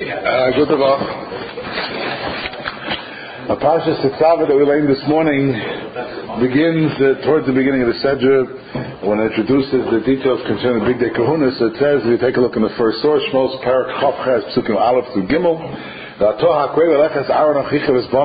Good Tov. A Parshas Tetzaveh that we learned this morning begins towards the beginning of the Sedra when it introduces the details concerning the Big Day Kahuna. So it says, if you take a look in the first source, Shmos Parak Chof Ches Psukim Aleph through Gimel, Aaron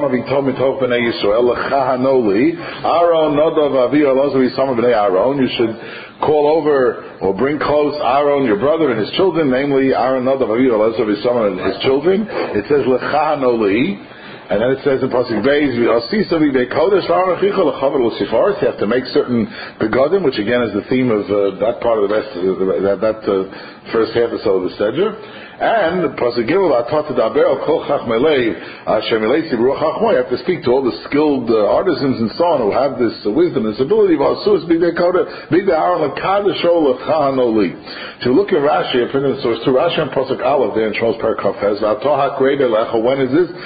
Nadav Avi Elazar Yisama B'nei Aaron. You should call over or bring close Aaron, your brother, and his children, namely Aaron Nadav Avi Elazar Yisama and his children. It says Lecha Hanoli. And then it says in Pasuk Beis, you have to make certain begadim, which again is the theme of that part of the rest, that first half or so of the Sedger. And Pasuk Gimel, you have to speak to all the skilled artisans and so on who have this wisdom, this ability. To look at Rashi, a printed source to Rashi and Pasuk Aleph there in Shmos Parak Chof Ches. When is this?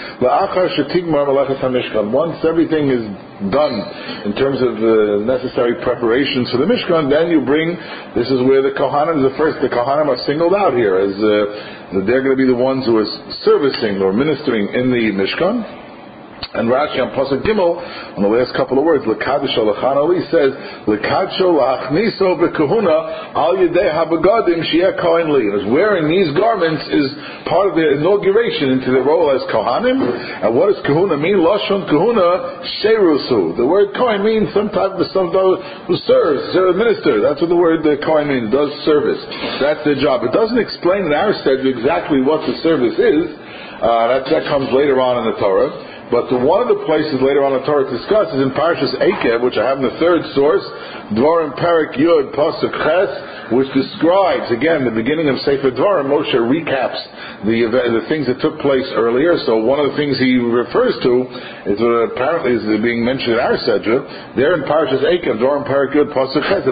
Once everything is done in terms of the necessary preparations for the Mishkan, then you bring, this is where the Kohanim are singled out here, as they're going to be the ones who are servicing or ministering in the Mishkan. And Rashi on Pasuk Gimel, on the last couple of words, L'kadisho l'chanoli says, L'kadsho l'achniso b'kahuna al yedei habegadim shieh kohen li. Wearing these garments is part of their inauguration into the role as kohanim. And what does kahuna mean? Lashon kahuna sherusu. The word kohen means some who serves, a minister. That's what the word kohen means, does service. That's their job. It doesn't explain in our study exactly what the service is. That comes later on in the Torah. But one of the places later on in the Torah discussed is in Parshas Eikev, which I have in the third source, Dvarim Parak Yud Pasuk Ches, which describes, again, the beginning of Sefer Dvarim. Moshe recaps the things that took place earlier. So one of the things he refers to is what apparently is being mentioned in our Sedra. There in Parshas Eikev, Dvarim Parak Yud Pasuk Ches,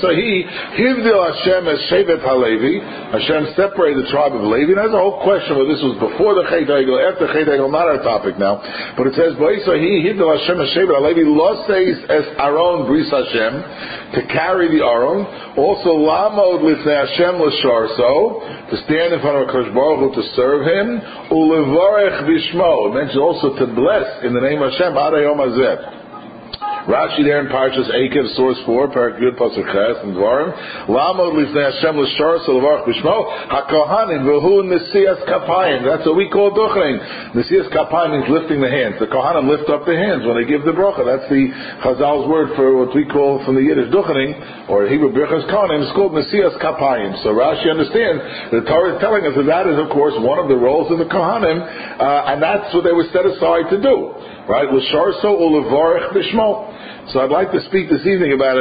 Hivdil Hashem as Shevet HaLevi. Hashem separated the tribe of Levi. And there's a whole question whether this was before the Chet Egel, after Chet Egel, not our topic now. But it says, He hid Hashem Hashem Alevi Loses es Aaron Bris Hashem, to carry the Aaron. Also Lamod Lifnei Hashem L'Sharso, to stand in front of HaKadosh Baruch Hu to serve Him. Ulevarech Bishmo, it mentions also to bless in the name of Hashem Ad Hayom Hazeh. Rashi there in Parshas Eikev, source 4, Parak Yud Pasuk Ches and Dvarim. Lamod Lifnei Hashem L'Sharso Levarech Bishmo HaKohanim V'hu Nesias Kapayim. That's what we call Duchein. Nesias Kapayim means lifting the hands. The Kohanim lift up their hands when they give the bracha. That's the Chazal's word for what we call from the Yiddish Duchein, or Hebrew Birchas Kohanim. It's called Nesias Kapayim. So Rashi understands the Torah is telling us that is of course one of the roles of the Kohanim, and that's what they were set aside to do. Right? L'Sharso Ulevarech Bishmo. So I'd like to speak this evening about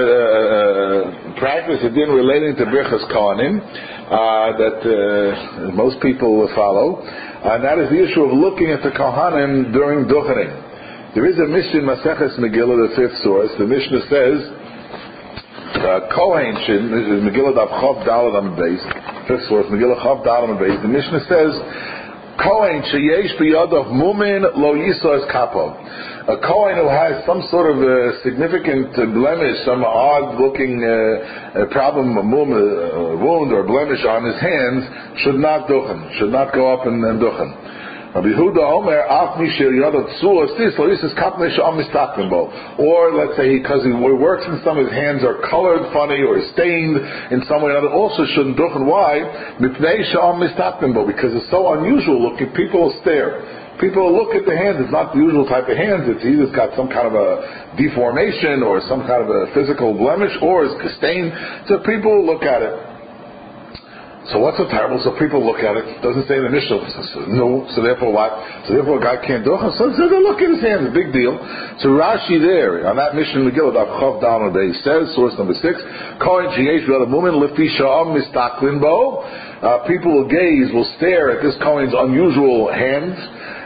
a practice that didn't relating to Birchas Kohanim that most people follow, and that is the issue of looking at the Kohanim during Duchening. There is a Mishnah in Maseches Megillah, the fifth source. The Mishnah says, Kohen Shin, this is Megillah Daf Chav Daled Amud Beis, fifth source, Megillah Chav Daled Amud Beis. The Mishnah says, Kohen sheyesh biyadav mumin lo yisos kapo. A Kohen who has some sort of significant blemish, some odd-looking problem, a wound or blemish on his hands, should not duchen, should not go up and duchen. Rabbi Yehuda Omer, Af Mishir Yadav Tzul Astis Lo Yisos Kapnish Am Mistaklimbo. Or let's say because he works and some of his hands are colored funny or stained in some way or another, also shouldn't duchen. Why? Mipnei Sha'am Mistaklimbo, because it's so unusual looking. People will stare. People will look at the hands. It's not the usual type of hands. It's either got some kind of a deformation or some kind of a physical blemish or it's stained. So people will look at it. So what's so terrible? So people look at it. It doesn't say in the Mishnah. No. So therefore what? So therefore a guy can't do it. So they look at his hands. A big deal. So Rashi there on that Mishnah Megillah Daf Chav Daled Amud Beis says, source number 6, Kohen sheyesh b'yadav mumin lifti sha'am mistaklin bo. People will gaze, will stare at this Kohen's unusual hands.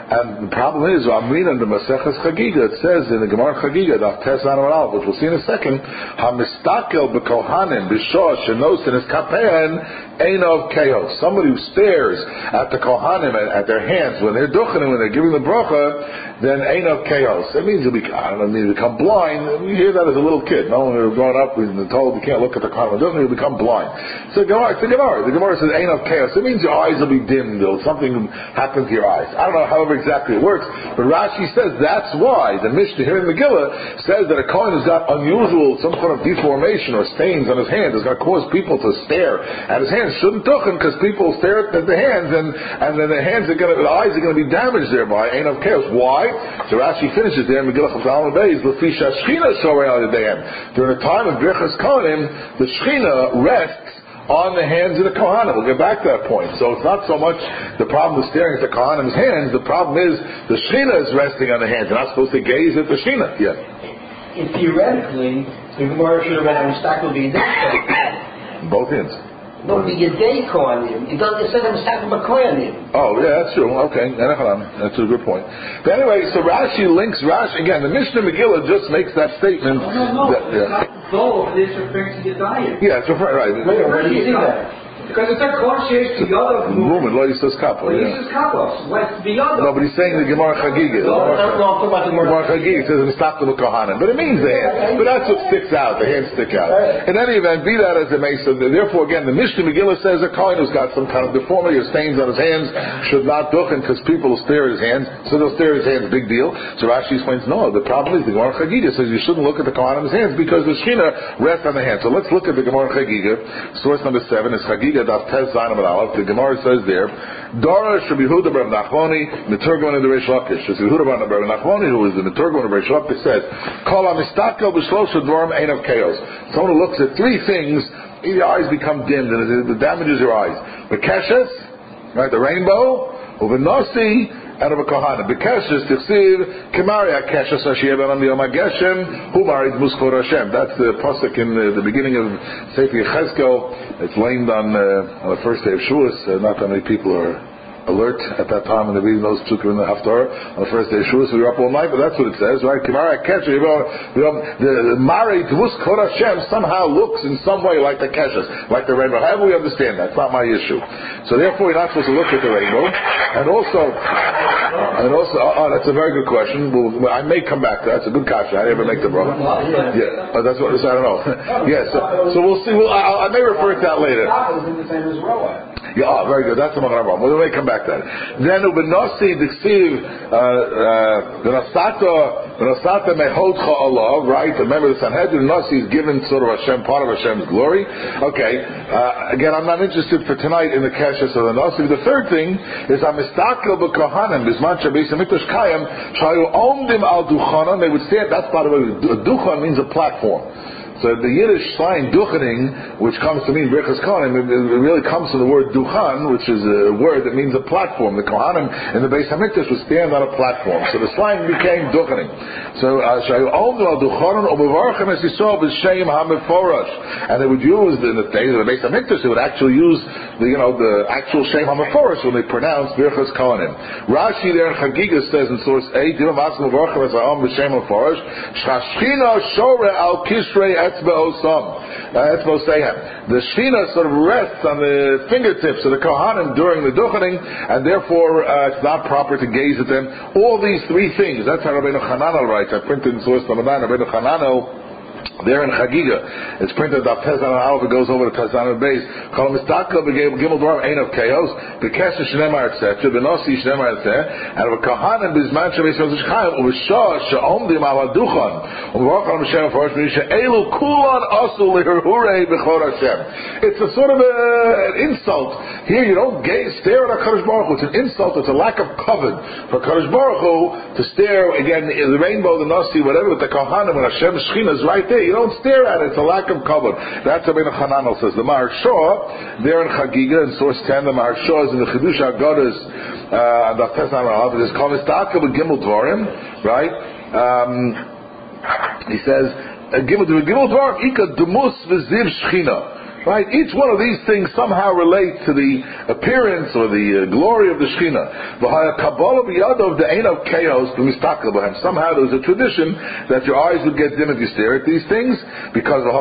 And the problem is, I'm reading the Maseches Chagiga. It says in the Gemara Chagiga, Daf Tes Amud Aleph, which we'll see in a second, Hamistakel b'Kohanim b'Shosh shenosin es kapein einov keos. Somebody who stares at the Kohanim at their hands when they're duchening, when they're giving the bracha, then einov keos. It means he'll become blind. You hear that as a little kid. No, when we were growing up, we were told you can't look at the Kohanim. He'll become blind. So the Gemara. The Gemara says einov keos. It means your eyes will be dimmed. Something happens to your eyes. I don't know however exactly it works, but Rashi says that's why the Mishnah here in Megillah says that a Kohen who's got unusual, some kind of deformation or stains on his hands is going to cause people to stare at his hands. Shouldn't duchen because people stare at the hands and then the eyes are going to be damaged thereby. Ain't of chaos. Why? So Rashi finishes there in Megillah Chazal Beis, L'fisha Shechina Shorei Al Yadayim. During the time of Birchas Kohanim, the Shechina rests on the hands of the Kohanim. We'll get back to that point. So it's not so much the problem of staring at the Kohanim's hands. The problem is the Shechina is resting on the hands. You're not supposed to gaze at the Shechina. Yeah. And theoretically, the Gemara should have read Hamistakel b'Yadei. Both hands. No, b'Yadei Kohanim. It doesn't say Hamistakel b'Kohanim. Oh, yeah, that's true. Okay, that's a good point. But anyway, so Rashi links again. The Mishnah Megillah just makes that statement. No. Both is referring to the diet. Yeah, it's referring right. Where do you see that? Because it's a conscious the other movement. Lo Yisas Kappa. Yisas Kappa. What's the other? No, but he's saying the Gemara Chagiga. No, I'm talking about the Gemara Chagiga says in stop the Kohanim, but it means the hand. But that's what sticks out. The hands stick out. In any event, be that as it may, so therefore again, the Mishnah Megillah says a Kohen who's got some kind of deformity or stains on his hands should not duchen because people will stare at his hands. So they'll stare at his hands. Big deal. So Rashi explains, no, the problem is the Gemara Chagiga says you shouldn't look at the Kohanim's hands because the Shechina rests on the hands. So let's look at the Gemara Chagiga. Source number 7 is Chagiga Daf Tes Zayin. The Gemara says there, Dara Rabbi Yehuda bar Nachmani, Meturgon of the Reish Lakish. Rabbi Yehuda bar Nachmani, who is the Meturgon of Reish Lakish, says, Kol hamistakel b'shlosha dvarim ein of chaos. Someone who looks at three things, your eyes become dimmed and it damages your eyes. The keshes, right, the rainbow, uvenasi, and of a Kohanim. Bekeshes tichsiv kemari akeshes ashiyeh ben yom hageshem hu marid muskor Hashem. That's the pasuk in the beginning of Sefer Yechezkel. It's lamed on the first day of Shavuos. Not that many people are alert at that time when they're reading those psukim in the Haftarah on the first day of Shavuos. We were up all night, but that's what it says, right? Kemari akeshes. The marid muskor Hashem somehow looks in some way like the keshes, like the rainbow. However we understand that, it's not my issue. So therefore, you're not supposed to look at the rainbow. And also, that's a very good question. I may come back to that. That's a good kasha. I never make the bracha. Yeah, that's what I don't know. Yes, so we'll see. I may refer to that later. Yeah, very good. That's the Magen Avraham. We may come back to that. Then ubenasi diksiv v'nasata mehodcha Allah. Right? Remember the Sanhedrin Nasi is given sort of Hashem, part of Hashem's glory. Okay. Again, I'm not interested for tonight in the kashas of the Nasi. The third thing is Hamistakel b'Kohanim bisman shebeis hamikdash kayim shayu omdim al duchanan. They would stand. That's by the way. Duchan means a platform. So the Yiddish sign duchening, which comes to mean Birchas Kohanim, it really comes from the word duchan, which is a word that means a platform. The Kohanim in the Beis Hamikdash would stand on a platform. So the sign became duchening. So and they would use in the days of the Beis Hamikdash, they would actually use the actual Shem HaMeforash when they pronounce Birchas Kohanim. Rashi there in Chagiga says in source 8, the Shechina sort of rests on the fingertips of the Kohanim during the duchening, and therefore it's not proper to gaze at them. All these three things, that's how Rabbeinu Hananel writes. I printed in source number 9, Rabbeinu Hananel there in Chagiga, it's printed that Tezan Aleph, it goes over to Tezan Beis. Kol mistakel b'gimel dvarim ein of chaos, b'kesher shnemar etc., b'nosi shnemar etc., and of a Kohanim b'zman shebeis hamikdash chayim, u'b'shah she'omdim al haduchan, u'b'varach al Hashem for Hashem, she'elu kulan asu l'hirhurei b'chor Hashem. It's a sort of an insult. Here you don't stare at HaKadosh Baruch Hu. It's an insult. It's a lack of kavod for HaKadosh Baruch Hu to stare again the rainbow, the nasi, whatever, with the Kohanim when Hashem's Shechina is right there. You don't stare at it. It's a lack of kavod. That's what Rabbeinu Hananel says. The Maharsha there in Chagiga in source 10, the Maharsha is in the Chidush HaGodas and the Tezan Aleph. It is called Mistakel b'Gimel Dvarim, right? He says Gimel Dvarim Ika Dumus v'Ziv Shechina. Right? Each one of these things somehow relate to the appearance or the glory of the Shekhinah. Somehow there's a tradition that your eyes would get dim if you stare at these things, because if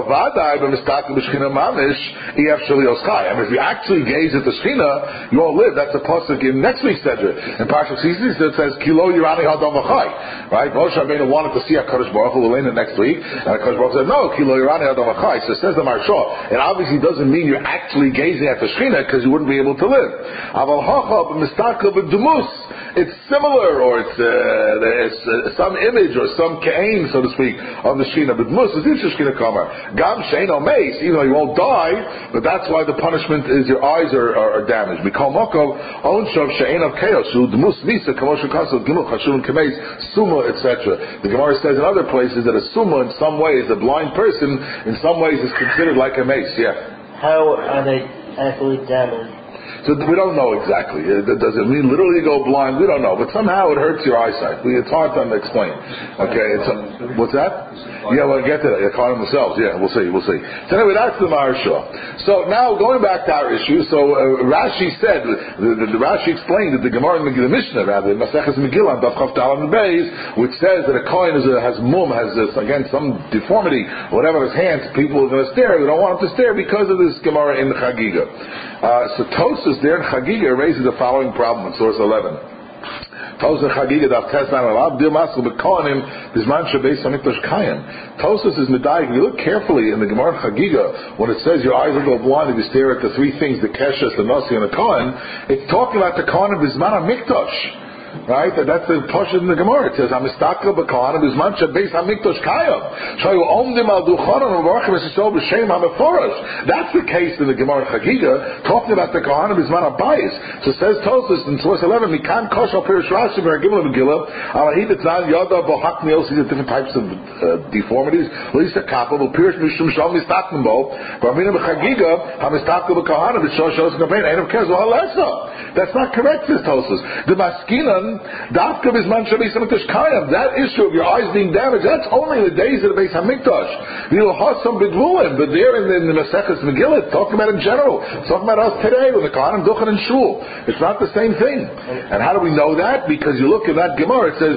you actually gaze at the Shekhinah, you won't live. That's a pasuk in next week's Sedra. In Parshas Yisrael it says, Kilo Yirani Hadam V'chai. Right? Moshe Rabbeinu wanted to see HaKadosh Baruch Hu, we'll learn it next week, and HaKadosh Baruch Hu said, no, Kilo Yirani Hadam V'chai. So it says the Maharsha, it obviously doesn't mean you're actually gazing at the Shekhinah, because you wouldn't be able to live. It's similar, or it's some image or some kain, so to speak, of the Shekhinah. But Mus is into Shekhinah Kamar. Gam Shein O Meis, even though you won't die, but that's why the punishment is your eyes are damaged. Mikol Mokov, On Shav Shein of Chaos, Mus Misa, Kamosha Kasel, Gimel Chashuvim Kameis, Summa, etc. The Gemara says in other places that a Summa in some ways, a blind person, in some ways is considered like a mace, yeah. How are they actually damaged? So we don't know exactly. Does it mean literally go blind? We don't know. But somehow it hurts your eyesight. It's hard to explain. Okay, what's that? Yeah, we'll get to that. They're calling themselves. Yeah, we'll see. So anyway, that's the Maharsha. So now going back to our issue. So Rashi said, the Rashi explained that the Gemara in the Mishnah, rather, Maseches Megillah, Daf Chav Daled and Beis, which says that a kohen has mum, has again some deformity, whatever his hands, people are going to stare. They don't want him to stare because of this Gemara in the Chagiga. So Tosfos there in Chagiga raises the following problem in source 11. Tosfos Chagiga daf Tesman Alav Dil Masel Bekohanim Bizman Shabeis Hamikdash Kayim. Tosfos is medayik. If you look carefully in the Gemara Chagiga, when it says your eyes will go blind if you stare at the three things, the Keshes, the Nasi, and the Kohen, it's talking about the Kohen Bizman Hamikdash. Right? That's the portion in the Gemara. It says, "Hamistakel b'kohanim bizman shebeis hamikdash kayam." Shayu omdim al duchanim u'varachim esisol b'shem hameforosh. That's the case in the Gemara Chagiga, talking about the kohanim bizman habayis. So says Tosfos in source 11, "Mikan koshal pirish Rashi v'Gimel Megillah alahid etzan yada bohak meos." These are different types of deformities. Lisa kapel v'pirish mishum shal mistakim bo. V'amina b'Chagiga hamistakel b'kohanim b'shol shos gabein einav kez v'halesa. That's not correct, says Tosfos. The maskinan. That issue of your eyes being damaged, that's only in the days of the Beis Hamikdash. But there in the Maseches Megillah, it's talking about in general. It's talking about us today with the Kohanim, Duchen, and Shul. It's not the same thing. And how do we know that? Because you look at that Gemara, it says,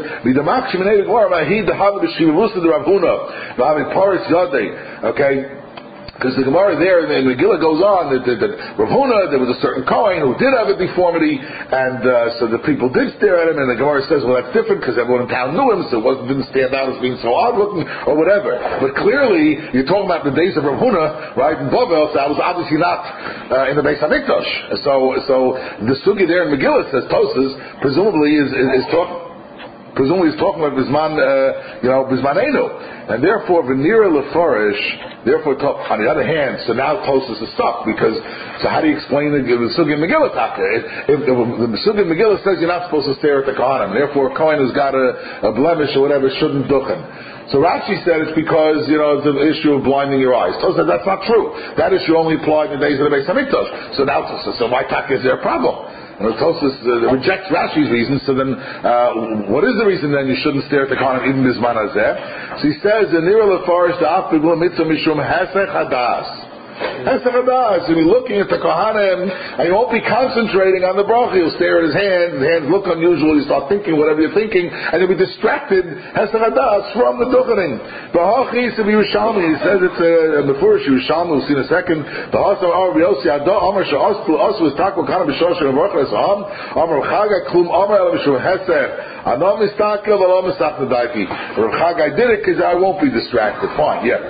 okay? Because the Gemara there in Megillah goes on that Rav Huna, there was a certain Kohen who did have a deformity, and so the people did stare at him, and the Gemara says, well, that's different because everyone in town knew him, so it didn't stand out as being so odd looking, or whatever. But clearly, you're talking about the days of Rav Huna, right, in Bavel, so that was obviously not in the Beis Hamikdash. So the sugi there in Megillah, says Tosfos, presumably is talking about Bizman, Bizmanenu. And therefore, Venira Lefarish, on the other hand, so now Tosfos is stuck, because, so how do you explain the Sugi Megillah Taka? If the Sugi Megillah says you're not supposed to stare at the Kohanim, therefore a Kohen who's got a blemish or whatever shouldn't duchen. So Rashi said it's because, it's an issue of blinding your eyes. Tosfos said that's not true. That issue only applied in the days of the Beis Hamikdash. So now, so my Taka is there a problem? And Tosfos rejects Rashi's reason, so then what is the reason then you shouldn't stare at the Kohanim even Bizman Hazeh? So he says, Nira Lefarish da'af b'gula mitzvah mishum hesech hadas. Hesech hadas. You'll be looking at the Kohanim, and you won't be concentrating on the bracha. You'll stare at his hands look unusual, you start thinking whatever you're thinking, and you'll be distracted, Hesech hadas, from the duchening. B'hachis of Yerushalmi, he says it's before Yerushalmi, we'll see in a second. B'hasam Ar B'yosi Ado Amar Sha'aslu Asu is Takwa Kana B'shosh and Baruch Hasam Amar Chaga Klum Amar El Mishum Hesech Anam Mistakel V'Lam Mistak Nadaiki. Rav Chagai did it because I won't be distracted. Fine, yeah.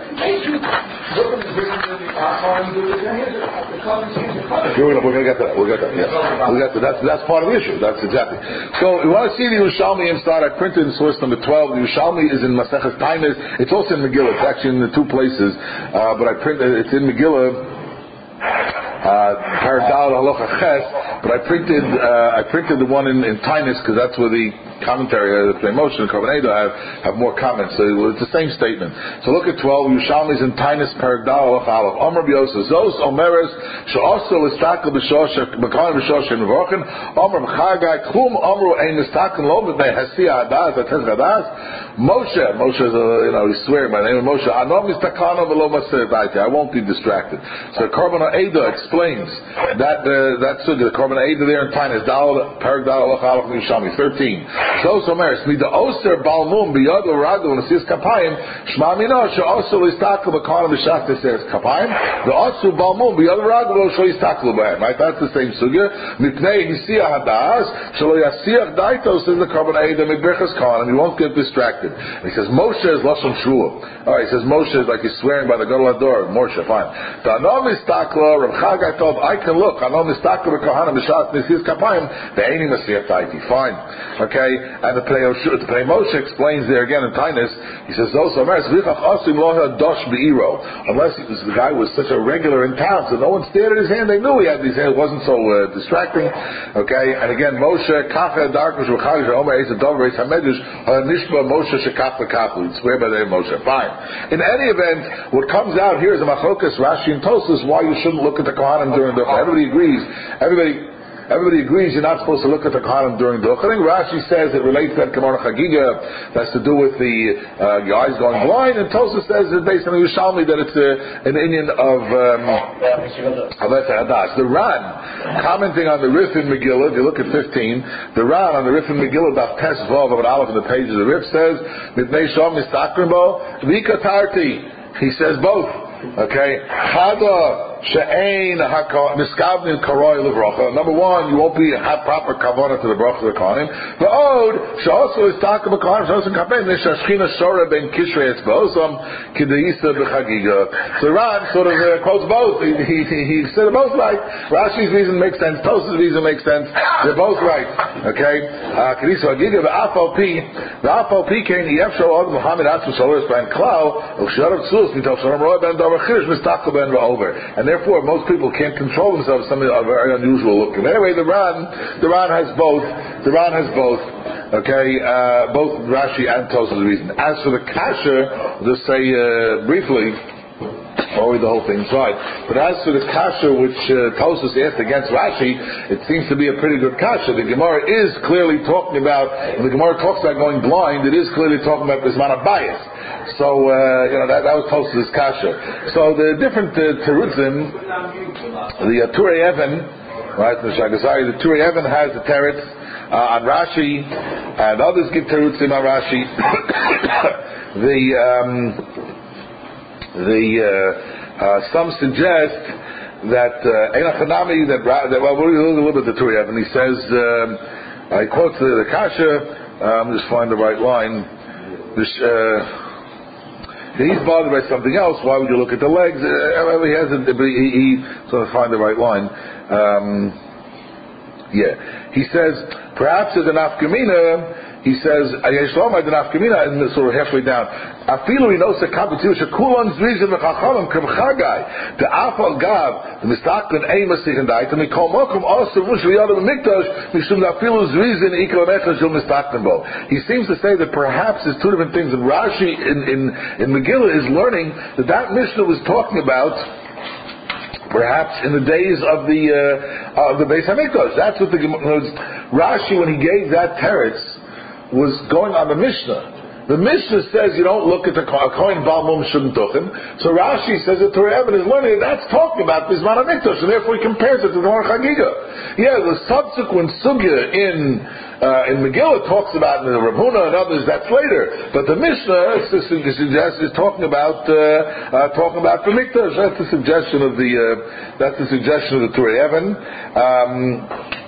We're going to get to that. We'll get to that. Yeah. We'll get to that. That's part of the issue. That's exactly. So we want to see the Yerushalmi inside. I printed in source number 12. The Yerushalmi is in Maseches Tainis. It's also in Megillah. It's actually in the two places. But I printed. It's in Megillah. Paradal Halacha Ches, but I printed the one in Tainus because that's where the commentary, the Play Moshe and Korban Eidah have more comments. So it's the same statement. So look at 12. Yerushalmi is in Tainus Paradal Halacha Aleph. Omer B'Yosef Zos Omeres She'oso Listakel B'Shosha B'Kohen B'Shosha Mevorchen Omer B'Chagai Klum Omru Ein Listakel Lo B'Nei Hasiya Hadas Ates Hadas Moshe is he's swearing by the name of Moshe. Anom Listakano V'Lo Maser Daiti. I won't be distracted. So Korban Eidah explains that sugya, the Korban Eidah there in Tainus Paradal Halacha Aleph Yerushalmi 13. So Omeres Mida Oser Balmum B'Yad L'Radu L'Sis Kapayim Shma Mino She'oso Listakel B'Kohen B'Shas Teseres Kapayim the Osu Balmum B'Yad L'Radu L'Sho Yistakel B'Hem. Right, that's the same sugya. Mipnei Hisiya Hadas Shelo Yasiyach Daitos is the Korban Eidah Midberchas Kohen, and you won't get distracted. And he says Moshe is Lashon Shua. All right, he says Moshe is like he's swearing by the Gadol Hador. Moshe, fine. The Anom Istakla Rav Chagai told I can look. Anom Istakla B'Kohen B'Shas Teseres Kapayim the Eini Masiyach Daiti. Fine. Okay. And the Plei Moshe explains there again in Tainus, he says, unless the guy was such a regular in town, so no one stared at his hand, they knew he had these hands, it wasn't so distracting. Okay, and again, Moshe, Kacha, Darkish, V'chaj, Omer, Eisa, Dover, Eisa, Medrash, Nishba, Moshe, Shekach, V'kapu, you'd swear by the name of Moshe. Fine. In any event, what comes out here is a Machokas, Rashi, and Tosas, why you shouldn't look at the Kohanim during the Everybody agrees. Everybody agrees you're not supposed to look at the Kohanim during the Duchening. Rashi says it relates to that Gemara Chagiga that's to do with your eyes going blind, and Tosas says it's based on the Yerushalmi that it's an Inyan of Hadas. The Ran, commenting on the Rif in Megillah, if you look at 15, the Ran on the Rif in Megillah, Daf Tes Vav of an Aleph in the pages of the Rif says, Mitnei Shom Mistakrimbo, Vikatarti. He says both. Okay, Chada she'ein miskavnin karoi levracha. Number one, you won't have proper kavanah to the bracha of the kohanim. The od she'also is taka b'kohanim she'osim kapein nishashchina shora ben kishrei etzbosam kideisa b'chagiga. So Ran sort of quotes both. He said they're both right. Rashi's reason makes sense. Tos's reason makes sense. They're both right. Okay, kideisa b'chagiga v'afal pi kein yefshol od Muhammad atzu shalosh ben klau u'kshav tzuz mitof shalom roi ben and therefore most people can't control themselves. Something very unusual looking. Anyway, the Ran has both. Okay, both Rashi and Tosafos reason. As for the kasha, just say briefly. Already the whole thing's right. But as for the kasha which Tosafos asked against Rashi, it seems to be a pretty good kasha. The Gemara is clearly talking about, when the Gemara talks about going blind, it is clearly talking about this man of bias. So, that was Tosafos' kasha. So the different terutzim, the Turei Even, right, the Shagazari, the Turei Even has the teretz on Rashi, and others give terutzim on Rashi. Some suggest that Einachanami, well, we'll look a little bit at the Turei Even. He says, I quote the kasha. I'm just find the right line. He's bothered by something else. Why would you look at the legs? He hasn't. He sort of find the right line. He says perhaps there's an afkamina. He says Yeshlom had an afkamina, and sort of halfway down. Afilu knows the competition. Shakulon zrizim v'chachalim k'mchagai. The afal gav the mistaklen eimasich and dait. And we call mokum also mush v'yadav mikdash mishum afilu zrizim ikalamechas shel mistaklen bo. He seems to say that perhaps there's two different things. And Rashi in Megillah is learning that Mishnah was talking about perhaps in the days of the Beis Hamikdash. That's what Rashi, when he gave that teretz, was going on the Mishnah. The Mishnah says you don't look at the kohen balmum shouldn't tuchim. So Rashi says that Torah Eben is learning that's talking about Bisman HaMikdash, and therefore he compares it to the Gemara Chagiga. Yeah, the subsequent sugya in Megillah talks about the Rav Huna and others. That's later, but the Mishnah suggests is talking about the Mikdash. That's the suggestion of the Torah Eben.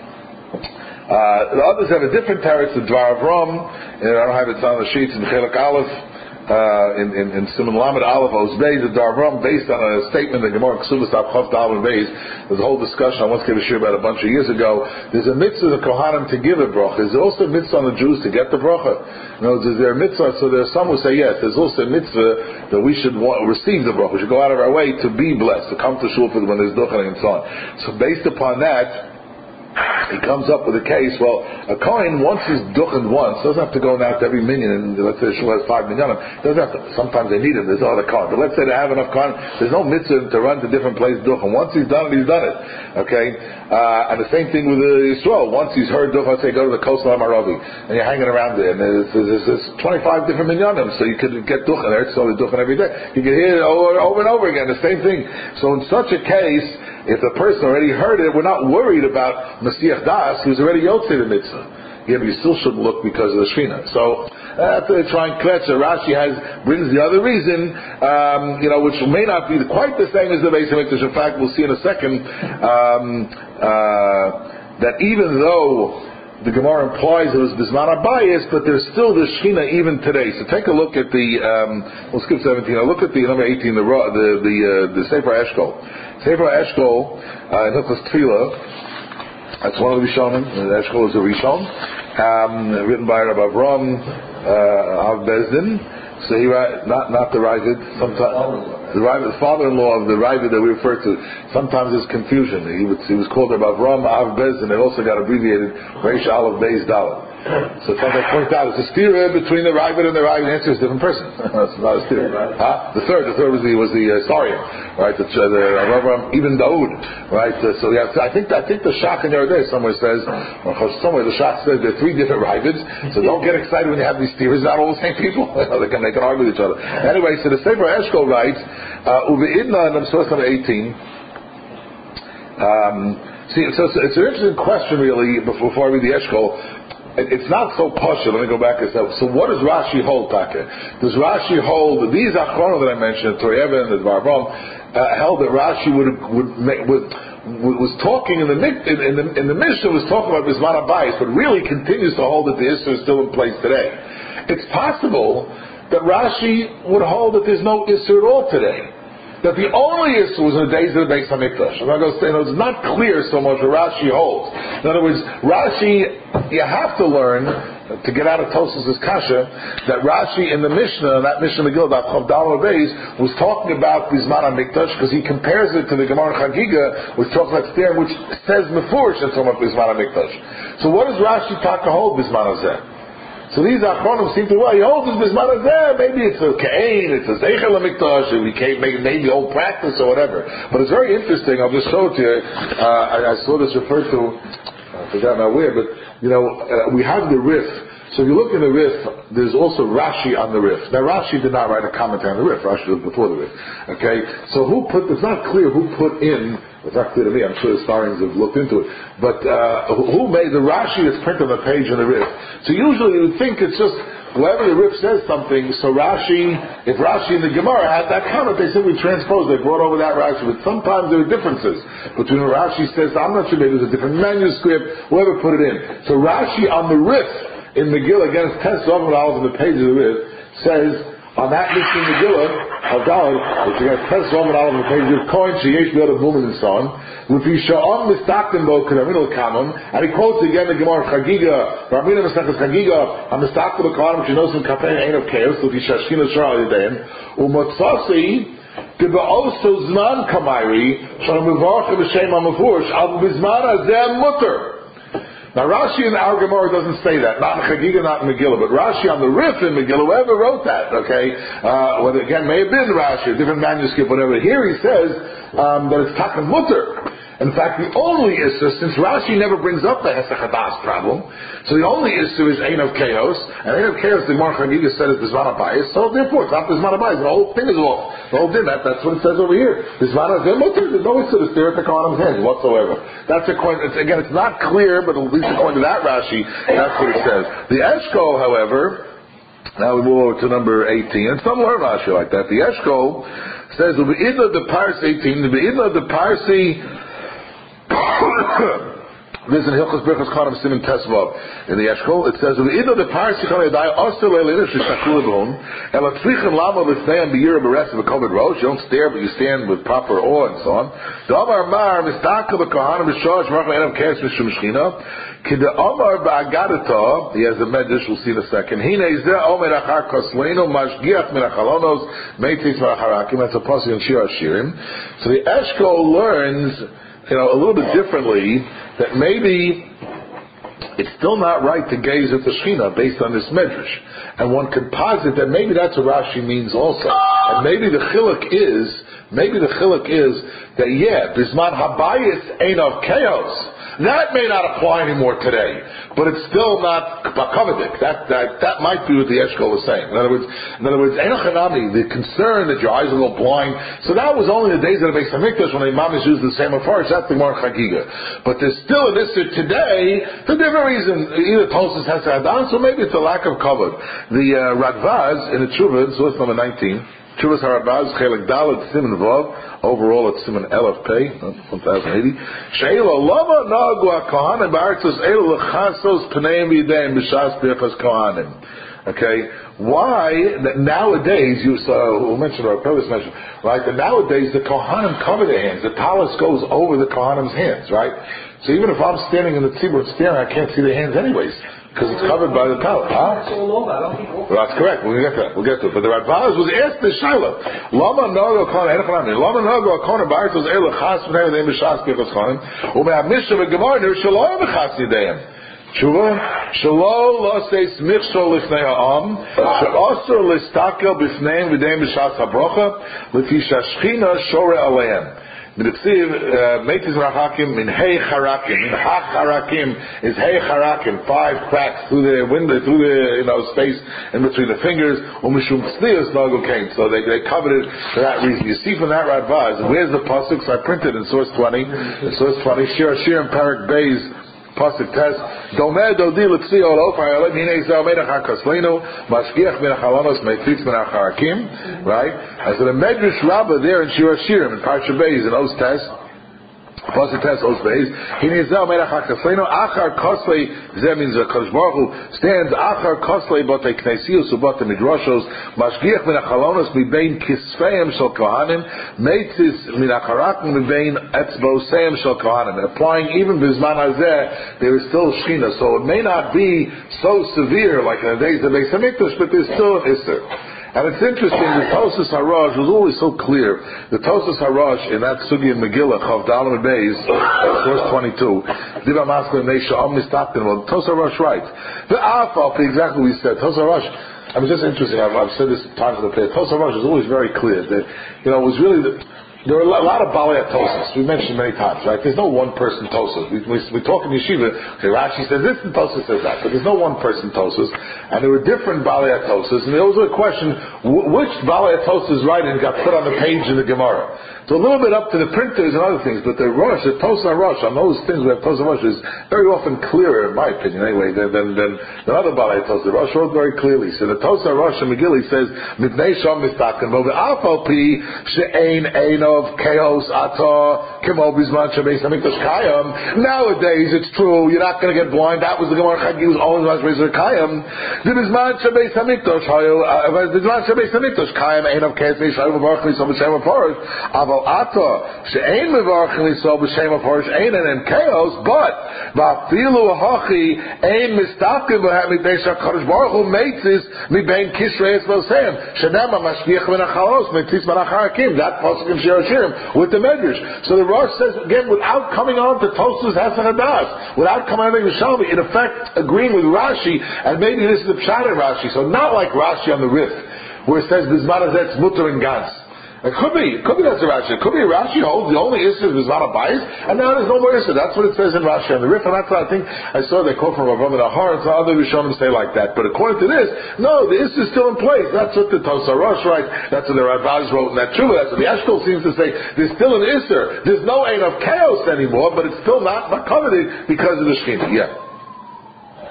The others have a different teretz, the Dvar Avram. I don't have it on the sheets in Chelak Aleph. in Simon Lamed Aleph Oz Beis, the Darvam, based on a statement that Gemara Ksubas Avchav Dalvin Beis. There's a whole discussion I once gave a shir about a bunch of years ago. There's a mitzvah of the Kohanim to give a bracha. Is there also a mitzvah on the Jews to get the bracha? No, is there a mitzvah? So there are some who say yes. There's also a mitzvah that we should receive the bracha. We should go out of our way to be blessed, to come to shul when there's duchening and so on. So based upon that, he comes up with a case. Well, a kohen, once he's duchened once, doesn't have to go now to every minyan, and let's say the shul has 5 minyanim. Doesn't have to. Sometimes they need him. There's no other kohen. But let's say they have enough kohen. There's no mitzvah to run to different places duchen. Once he's done it, he's done it. Okay. And the same thing with the Yisrael. Once he's heard duchen, let's say go to the coastal Amaravi, and you're hanging around there, and there's 25 different minyanim, so you could get duchen there. So the duchen every day. You can hear it over and over again. The same thing. So in such a case, if the person already heard it, we're not worried about Masiach Das, who's already Yotzei the mitzvah. Yeah, but you still should look because of the Shechina. So, after they try and kvetch, Rashi brings the other reason, which may not be quite the same as the Beis HaMikdash. In fact, we'll see in a second, that even though the Gemara implies it was Bisman Abayis, but there's still the Shechina even today. So take a look at we'll skip 17, look at the number 18, the Sefer Eshkol. Sefer Eshkol, in Hilchos Tefillah, that's one of the Rishonim. Eshkol is a Rishon, written by Rabbi Avram Av Bezdin. So he not the Ravid, sometimes the father-in-law of the Ravid that we refer to. Sometimes there's confusion. He was called Rabbi Avram Av Bezdin. It also got abbreviated Reish Aleph Beis Dalet. So sometimes I point out it's a stira between the Ravid and the Ravid. The answer is a different person. It's not a stira. The third was the Sarian, right? The Rabbi Ibn Daud, right? So I think the Shach in there somewhere says, the Shach says there are 3 different Ravids. So don't get excited when you have these stiras. Not all the same people. They can argue with each other. Anyway, so the Sefer Eshkol writes, Uve'idna in source number 18. So it's an interesting question, really. Before I read the Eshkol. It's not so poshut. Let me go back and say, so what does Rashi hold, Taka? Does Rashi hold, these Achronim that I mentioned, Torah and the Varvam, held that Rashi was talking in the Mishnah, was talking about Bisman Abayis, but really continues to hold that the Issur is still in place today. It's possible that Rashi would hold that there's no Issur at all today. That the only issue was in the days of the Beis HaMikdash. I'm not going to say, it's not clear so much what Rashi holds. In other words, Rashi, you have to learn, to get out of Tosfos' kasha, that Rashi in the Mishnah, that Mishnah Megillah, that Chav Daled Beis, was talking about Bisman HaMikdash, because he compares it to the Gemara Chagiga, which talks about Stem, which says Mefurish, it's talking about Bisman HaMikdash. So what does Rashi talk to hold Bisman HaZeh? So these Achronim seem to, he holds this Bisman HaZeh, maybe it's a Ke'en, it's a Zeichel HaMikdash, it became maybe old practice or whatever. But it's very interesting, I'll just show it to you. I saw this referred to, I forgot now where, but, we have the Rif. So if you look in the Rif, there's also Rashi on the Rif. Now Rashi did not write a commentary on the Rif, Rashi was before the Rif. Okay? So it's not clear who put in, it's not clear to me, I'm sure the historians have looked into it, but who made the Rashi that's printed on the page in the Rif? So usually you would think it's just, whoever the Rif says something, so Rashi, if Rashi and the Gemara had that comment, they simply transposed, they brought over that Rashi, but sometimes there are differences between what Rashi says, I'm not sure, maybe there's a different manuscript, whoever put it in. So Rashi on the Rif, in Megillah against Tes Zovim on the page of the Rif, says, on that Mishnah Megillah, Haggadah, which against Tes Zovim on the page of Kohen, Sheyesh, B'Yod, Mumin, and so on, with Yisha'am Mistaktim Bo, Kedamin Kamam, and he quotes again the Gemara Chagiga, Ramina Mesachas Chagiga, Mistaktim Bo, Kalam, Shinosim, Kapein, Ein of Chaos, with Yishashkin, Shara, Yedayim, Umotzasi, Giba'oso Zman Kamairi, Shalom Mevarch, B'Shem HaMefurish, Al Bizman Hazeh Mutter. Now Rashi in our Gemara doesn't say that, not in Chagiga, not in Megillah, but Rashi on the Rif in Megillah, whoever wrote that, okay, whether again may have been Rashi, a different manuscript, whatever. Here he says that it's Takan Mutter. In fact, the only issue, since Rashi never brings up the Hesach Hadas problem, so the only issue is Ein of Chaos, and Ein of Chaos, the Gemara Chagiga said is Bisman Abayis, so therefore it's not Bisman Abayis, the whole thing is off. The whole din, that's what it says over here. Bisman Hazeh Mutter, there's no issue to stare at the Kohanim's hands whatsoever. That's it's not clear, but at least according to that Rashi, that's what it says. The Eshkol, however, now we move over to number 18, and some learn Rashi like that. The Eshkol says, the Be'idna the Parsi 18, the Be'idna the Parsi This in Hilchos Birchos Kohanim Siman Tesvav in the Eshkol. It says, "Either the parsi kanei die oster leilidish shtakul b'hun, ela tzrichen lama b'fneim b'yira b'rest b'kovid rosh. You don't stare, but you stand with proper awe and so on. The Omar Mar mistakel b'kohanim b'shosh marchim enav kes mishum shchina. Kida Omar ba'agadata. He has a medrash. We'll see in a second. Hine zeh omer achar kosleinu mashgiach min achalonos meitis v'acharakim." That's a pasuk in Shir Hashirim. So the Eshkol learns, a little bit differently, that maybe it's still not right to gaze at the Shekhinah based on this medrash, and one could posit that maybe that's what Rashi means also, and maybe the chiluk is that bisman habayis ain't of chaos. That may not apply anymore today, but it's still not bakavadik. That might be what the Eshkol was saying. In other words, enochanami, the concern that your eyes will go blind. So that was only the days of the Beis Hamikdash when the imams used the same approach. That's the Gemara Chagiga. But there's still an issue today for different reasons. Either Tosfos has to add on, so maybe it's a lack of cover. The Radvaz in the Tshuva, source number 19. Chuvas Harabaz, Chelik Dalet, Siman Vav, overall it's Siman Elef Pei, 1080. Sheila Lama Nagu HaKohanim B'Artzos Elu L'Chasos Pneim Yidei B'Shas Birchos Kohanim. Okay, why nowadays we'll mention our previous mention, right? That nowadays the Kohanim cover their hands. The talis goes over the Kohanim's hands, right? So even if I'm standing in the tzibur staring, I can't see their hands anyways, because it's covered by the talis. Huh? Well, That's correct. We'll get to it. But the Radvaz was asked the Shaila. Lama Nogo Kohanim B'Artzos Elu L'Chas Pneim Yidei B'Shas Birchos Kohanim U'Me'Ham Mishnah V'Gemara Nir Shelo B'Chas Yideihem. Tshuva, Shelo Losei Smichsho Lifnei Ha'am, She'osur Listakel B'Fneim V'Deim B'Shas HaBrocha, L'Fi Shashchina Shore Aleim. B'Nepsiv, Meitis Rachakim, Min Hei Charakim. Min Ha Charakim is Hei Charakim, 5 cracks through the window, through the space in between the fingers, U'Mishum Tznius Nagu Kain. So they covered it for that reason. You see from that Radvaz, where's the Pasuk? I printed in source 20. In source 20, Shir Hashirim Parak Beis, Pasuk test. Domed Dodi L'Tzio L'Ofar Yalem Hinei Zeh Omed Achar Kasleinu Mashgiach Min Achalonos Meititz Min Acharakim. Right? As in a Medrash Rabbah there in Shir Hashirim in Parsha Beis in Oz test. Pasuk test Oz Beis. Hinei Zeh Omed Achar Kasleinu Achar Koslei Zeh means a Kodesh Baruch Hu stands Achar Koslei Botei Knesius Ubotei Midrashos Mashgiach Min Achalonos Mibein Kisfeim Shel Kohanim Meititz Min Acharakim Mibein Etzboseim Shel Kohanim. Applying even Bizman Hazeh, there is still Shechina. So it may not be so severe like in the days of Beis Hamikdash, but there's still an Isser. And it's interesting, the Tosfos HaRosh was always so clear. The Tosfos HaRosh in that Sugi in Megillah, Chav Dalam Beis, verse 22, Diva Maskal Nesha Om Mistaptin. Well, the Tosfos HaRosh writes, the Afal, exactly what we said. Tosfos HaRosh, I mean, just interesting. I've said this times in the past. Tosfos HaRosh is always very clear that, it was really there were a lot of Balei Tosfos. We mentioned many times, right? There's no one person Tosfos. We talk in Yeshiva, okay, Rashi says this and Tosfos says that, but there's no one person Tosfos. And there were different Balei Tosfos, and there was a question, which Balei Tosfos writing got put on the page in the Gemara? So a little bit up to the printers and other things, but the Rosh, the Tosfos HaRosh, on those things where Tosfos HaRosh is very often clearer, in my opinion anyway, than other Balei Tosfos. The Rosh wrote very clearly. So the Tosfos HaRosh in Megillah says, Mipnei Shom Mistaken, but the Afal Pi, She'ein Eino of chaos ata kimo bizman shebeis hamikdash kayam. Nowadays it's true, you're not going to get blind. That was the Gemara Chagi was always beis kayam. The bizman shebeis hamikdash bizman shebeis hamikdash kayam ein of chaos meishav v'varchli so b'shem ha'parish aval ata she'ein v'varchli so b'shem ha'parish ein in chaos, but v'afilu hachi ein mistakim v'hamikdash hakadosh baruch hu meitzis mibein kishrei esvosem shenema mashgiach min achalos meitzis min acharakim. That pasuk in Shir Hashirim with the Medrash. So the Rosh says, again, without coming on to Tosfos Hesach Hadas, without coming on to Yerushalmi, in effect agreeing with Rashi, and maybe this is the Pshat of Rashi, so not like Rashi on the Rif, where it says, Bizman Hazeh Mutter and Gans. It could be that's a Rashi. It could be Rashi holds the only issue is Bizman Habayis, and now there's no more issue. That's what it says in Rashi on the Rif, and that's what I think I saw they quote from Rav Nahar, and some other Rishonim say like that. But according to this, no, the issue is still in place. That's what the Tosfos HaRosh writes. That's what the Radvaz wrote in that Tshuva. That's what the Eshkol seems to say. There's still an Isser. There's no ain of chaos anymore, but it's still not covered because of the Shechina. Yeah.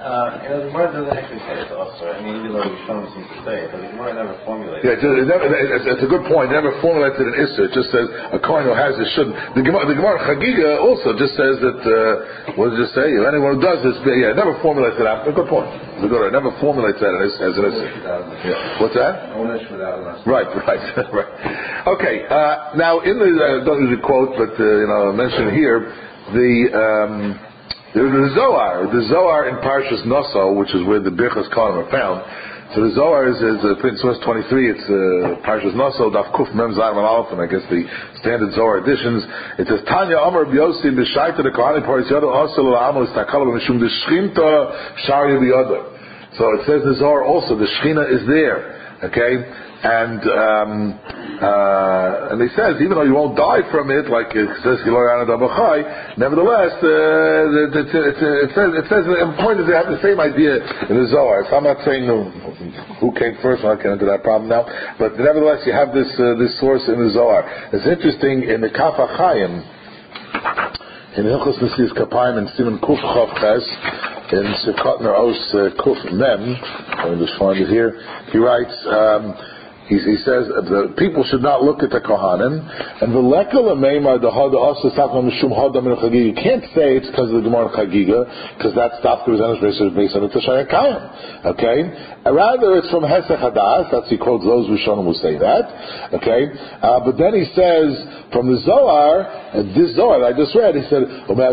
The Gemara doesn't actually say it's also. I mean, even though the Rishonim seems to say it, but the Gemara never formulates it. It's a good point. It never formulates it in Issa. It just says a kohen who has this shouldn't. The Gemara Chagiga also just says that, what does it just say? Anyone who does this, it never formulates it after. Good point. It never formulates that as an Issa. What's that? Right. Okay, now in the, don't usually quote, but, mention here, the Zohar in Parshas Naso, which is where the Birchas Kohanim are found. So the Zohar is in source 23. It's Parshas Naso, Daf Kuf Mem Zayin Aleph, and I guess the standard Zohar editions. It says Tanya Amar B'Yossi B'Shaita the Kohanim Paris Yoda Asel La'amal Istakala B'Mishum D'Shchinta Shari B'Yoda. So it says the Zohar also. The Shechina is there. Okay. And he says, even though you won't die from it, like it says, nevertheless, it says the point is they have the same idea in the Zohar. So I'm not saying who came first. I'm not getting into that problem now. But nevertheless, you have this source in the Zohar. It's interesting in the Kaf HaChaim, in Hilchos Nesias Kapayim and Siman Kuf Chav Ches, in Sefkat Os Kuf Mem, let me just find it here. He writes. He says the people should not look at the Kohanim, and the lekal ameimar the hada also stafka mishum hada min chagiga. You can't say it's because of the Gemara Chagiga, because that stafka is based on the Tashayin Kayim. Okay, rather it's from Hesech Hadas. That's he quotes those Rishonim who say that. Okay, but then he says from the Zohar, this Zohar that I just read, he said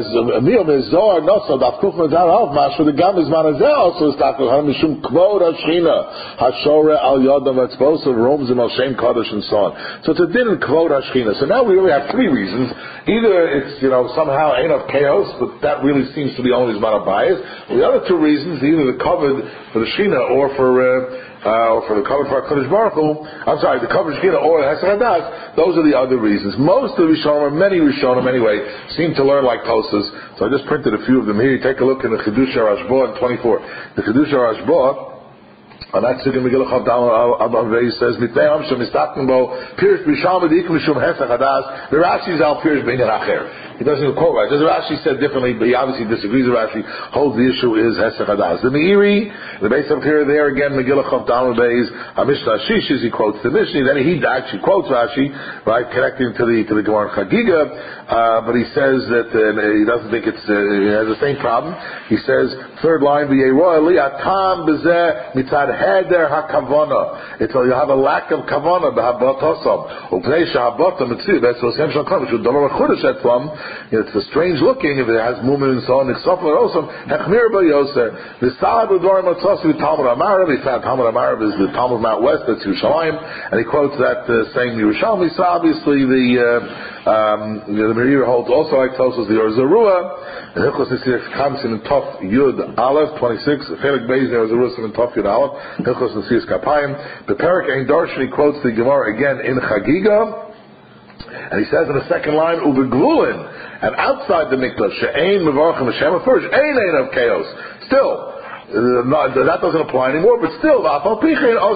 Zohar nosa daf kuf medan alf mash for the gam is manazeh also stafka mishum kvod hashchina hashore al yodam etzbos Rome's in Shem Kaddish and so on. So it's a din in Kvod HaShechina. So now we really have three reasons. Either it's, somehow ain't of chaos, but that really seems to be only Zman bias. The other two reasons, either the covered for the Shechina or for the covered for HaKadosh Baruch Hu, the covered Shechina or Hesed Hadas, those are the other reasons. Most of the Rishonim, or many Rishonim anyway, seem to learn like Tosas. So I just printed a few of them here. You take a look in the Chidusha Rashba in 24. The Chidusha Rashba, and that's in Megillah Chav Dal He says, Mitnei Amshem Mistaknim Bo Pirish B'Sham V'Dik Mishum Hesach Hadas. The Rashi is al Pirish B'Inyan Acher. He doesn't even quote right. The Rashi said differently, but he obviously disagrees with Rashi. Holds the issue is Hesach Hadas. The Meiri, the base of here, there again, Megillah Chav Dal Beis Hamishna Shishis. He quotes the Mishnah. Then he actually quotes Rashi, right, connecting to the Gemara Chagiga. But he says that he doesn't think he has the same problem. He says third line V'Yeroy Li Atam B'Zeh Mitzad Heder HaKavana. It's you have a lack of kavana b'habot hosam. U'pnei shehabot ha'mitziv etzosem shalkom which dollar chudash etzlam. It's a strange looking if it has movement and so on. Nixof l'rosam hechmir b'yoser. The Sa'ad u'dorim atzosi v'Talmud Amarav. He found Talmud Amarav is the Talmud Mount West. That's Yerushalayim, and he quotes that saying Yerushalmi. So obviously the Meir holds also like Tosas the Orzarua. And Hilchos Nesias Kamsin in Tov Yud Aleph 26. Chelik Beis there was a Rusim in Tov Yud Aleph. Hilchos Nesias Kapayim. The Perik Ein Darshan, he quotes the Gemara again in Chagiga, and he says in the second line, Ubeglulin, and outside the Mikdash, She'ein Mevarchim Hashem Afurish, Ein of chaos. Still, that doesn't apply anymore, but still, okay,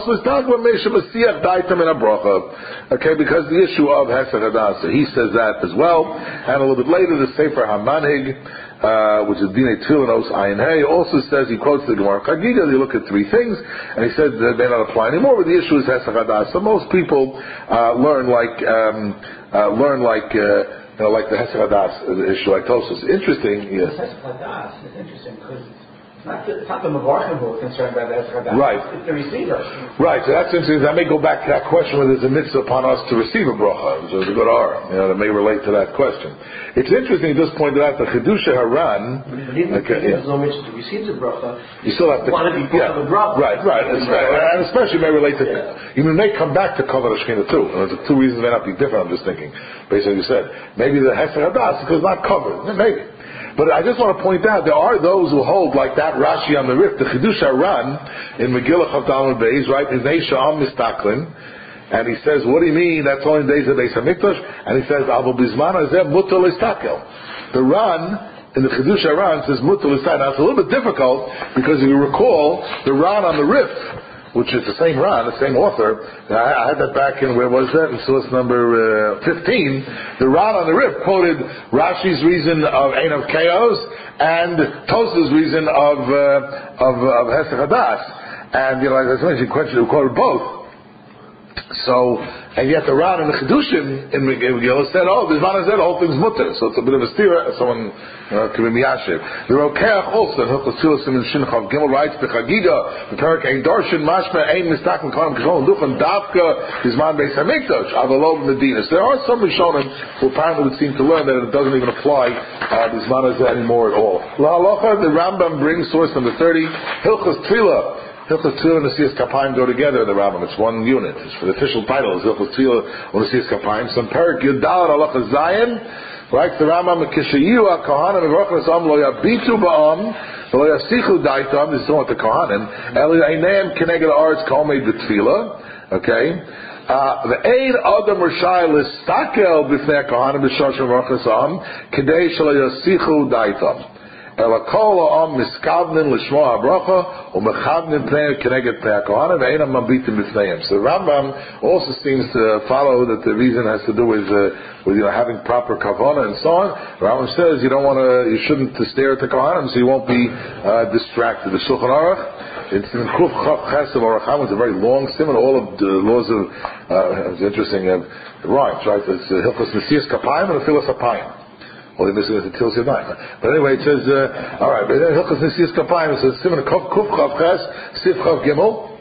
because the issue of Hesed Hadas, he says that as well, and a little bit later, the Sefer HaManhig, which is Dinei Tefillin Os Ayin Hey, also says, he quotes the Gemara Chagiga, they look at three things, and he said that they don't apply anymore, but the issue is Hesed Hadas. So most people learn like the Hesed Hadas issue, like Tosas. Interesting, yes. Hesed Hadas is interesting because it's not the Mevarchim who are concerned about the Hesed Hadas. Right. It's the receiver. Right. So that's interesting. That may go back to that question whether there's a mitzvah upon us to receive a bracha. So it's a good R. That may relate to that question. It's interesting. You just pointed out the Chidusha Haran. But even if there's no mitzvah to receive the bracha, you still have to want to be part of the bracha. Right. And especially may relate to. You may come back to Kavod Hashchina too. And the two reasons may not be different. I'm just thinking, based on what you said. Maybe the Hesed Hadas because it's not covered. Maybe. But I just want to point out, there are those who hold like that Rashi on the Rif, the Chidush Haran in Megillah Chav Talmud Beis, right? Nidnei Sha'am Mistaklin, and he says, what do you mean? That's only days of Beis Hamikdash, and he says, Avu Bizman Hazeh Mutar Listakel. The Ran in the Chidush Haran says Mutar Listakel. Now it's a little bit difficult because if you recall, the Ran on the Rif which is the same Ran, the same author. I had that back in, where was that? In source number 15. The Ran on the Rif quoted Rashi's reason of Ein of Chaos and Tos's reason of Hesed Hadas. And, as I mentioned, you quoted both. So, and yet the Ran and the Chedushim in Megillah said, Bisman said, all things mutter. So it's a bit of a steer, someone can be miyashiv. The Rokeach also, Hilchos Tfilosim in Shinchav Gimel writes, Bechagiga, the Perak Ein Darshan, Mashma, Ein Mistakim, Kalam, Kishon, Duchan, Davka, Bisman Beis HaMikdash, Avalov, Medina. So there are some Rishonim who apparently would seem to learn that it doesn't even apply Bisman anymore at all. La Halacha, the Rambam brings source number 30, Hilchos Tfilah. Hilchos Tfilah and Nesiyas Kapayim go together in the Rambam. It's one unit. It's for the official title is Hilchos Tfilah and Nesiyas Kapayim. Some Perak Yudal Halacha Zayin writes the Rambam Kishayu HaKohanim V'Rochnas Am Lo Yabitu Ba'am Lo Yasichu Daitam. This is what the Kohanim Eli Eineim Keneged Haaretz K'Omeid B'Tfilah. Okay. The Ein Adam Rishai Listakel B'Fnei HaKohanim B'Shosh V'Rochnas Am Kedei Shelo Yasichu Daitam. Elakol Am Miskavnin Lishmo HaBracha Umechavnin Pnei Keneged Pnei HaKohanim Ve'enam Mabitim B'Fneiim. So the Rambam also seems to follow that the reason has to do with having proper kavanah and so on. The Rambam says you shouldn't stare at the Kohanim so you won't be distracted. The Shulchan Aruch, it's in Kuf Chav Ches of Aracham. It's a very long simon. All of the laws of it's interesting. It rhymes, right? It's Hilchos Nesiyas Kapayim and Filas Apayim. Well, they're missing it until Yadayim. But anyway, it says, all right, but then Hilchos Nesiyas Kapayim, it says, Simon Kuf Chav Ches, Sif Chav Gimel.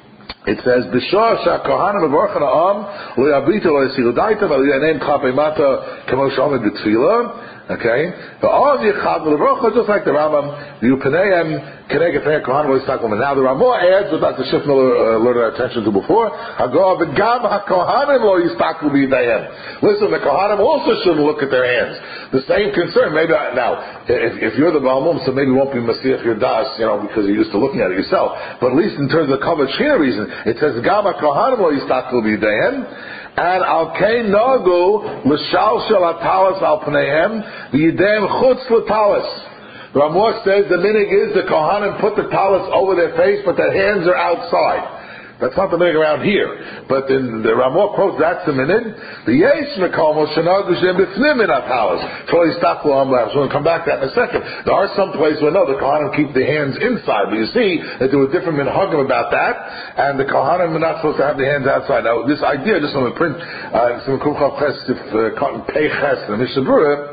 It says, B'shah sha'kohanim v'vorchan ha'am, lo yabitu lo yasiru daitam, al yaneim chapei mata, kamo sh'omed b'tfilah. Okay? V'al yichad v'levrocha, just like the Rambam, v'yupeneim keneged pnei kohanim lo yistaklum. And now the Ramah adds, what Dr. Schiffner alerted our attention to before, Hagah v'gam ha'kohanim lo yistaklu b'yidayim. Listen, the kohanim also shouldn't look at their hands. The same concern. Maybe now, if you're the Baal Mum, so maybe you won't be Masiach your das, because you're used to looking at it yourself. But at least in terms of the Kavod Shechina reason, it says gam ha'kohanim lo yistaklu b'yidayim. And al kein nagu l'shal shel hatalas al pneihem v'yidem chutz l'talas. Ramah says the minig is the kohanim put the talis over their face, but their hands are outside. That's not the minig around here. But in the Ramah quotes, that's the minig. The yesh mekom shenagu shem b'fnim in hatalas. So we'll come back to that in a second. There are some places where the kohanim keep their hands inside, but you see that there were different minhagim about that, and the kohanim are not supposed to have their hands outside. Now, this idea, just on the print, some Kumchav Ches, cotton pei ches, and the Mishnah Berurah,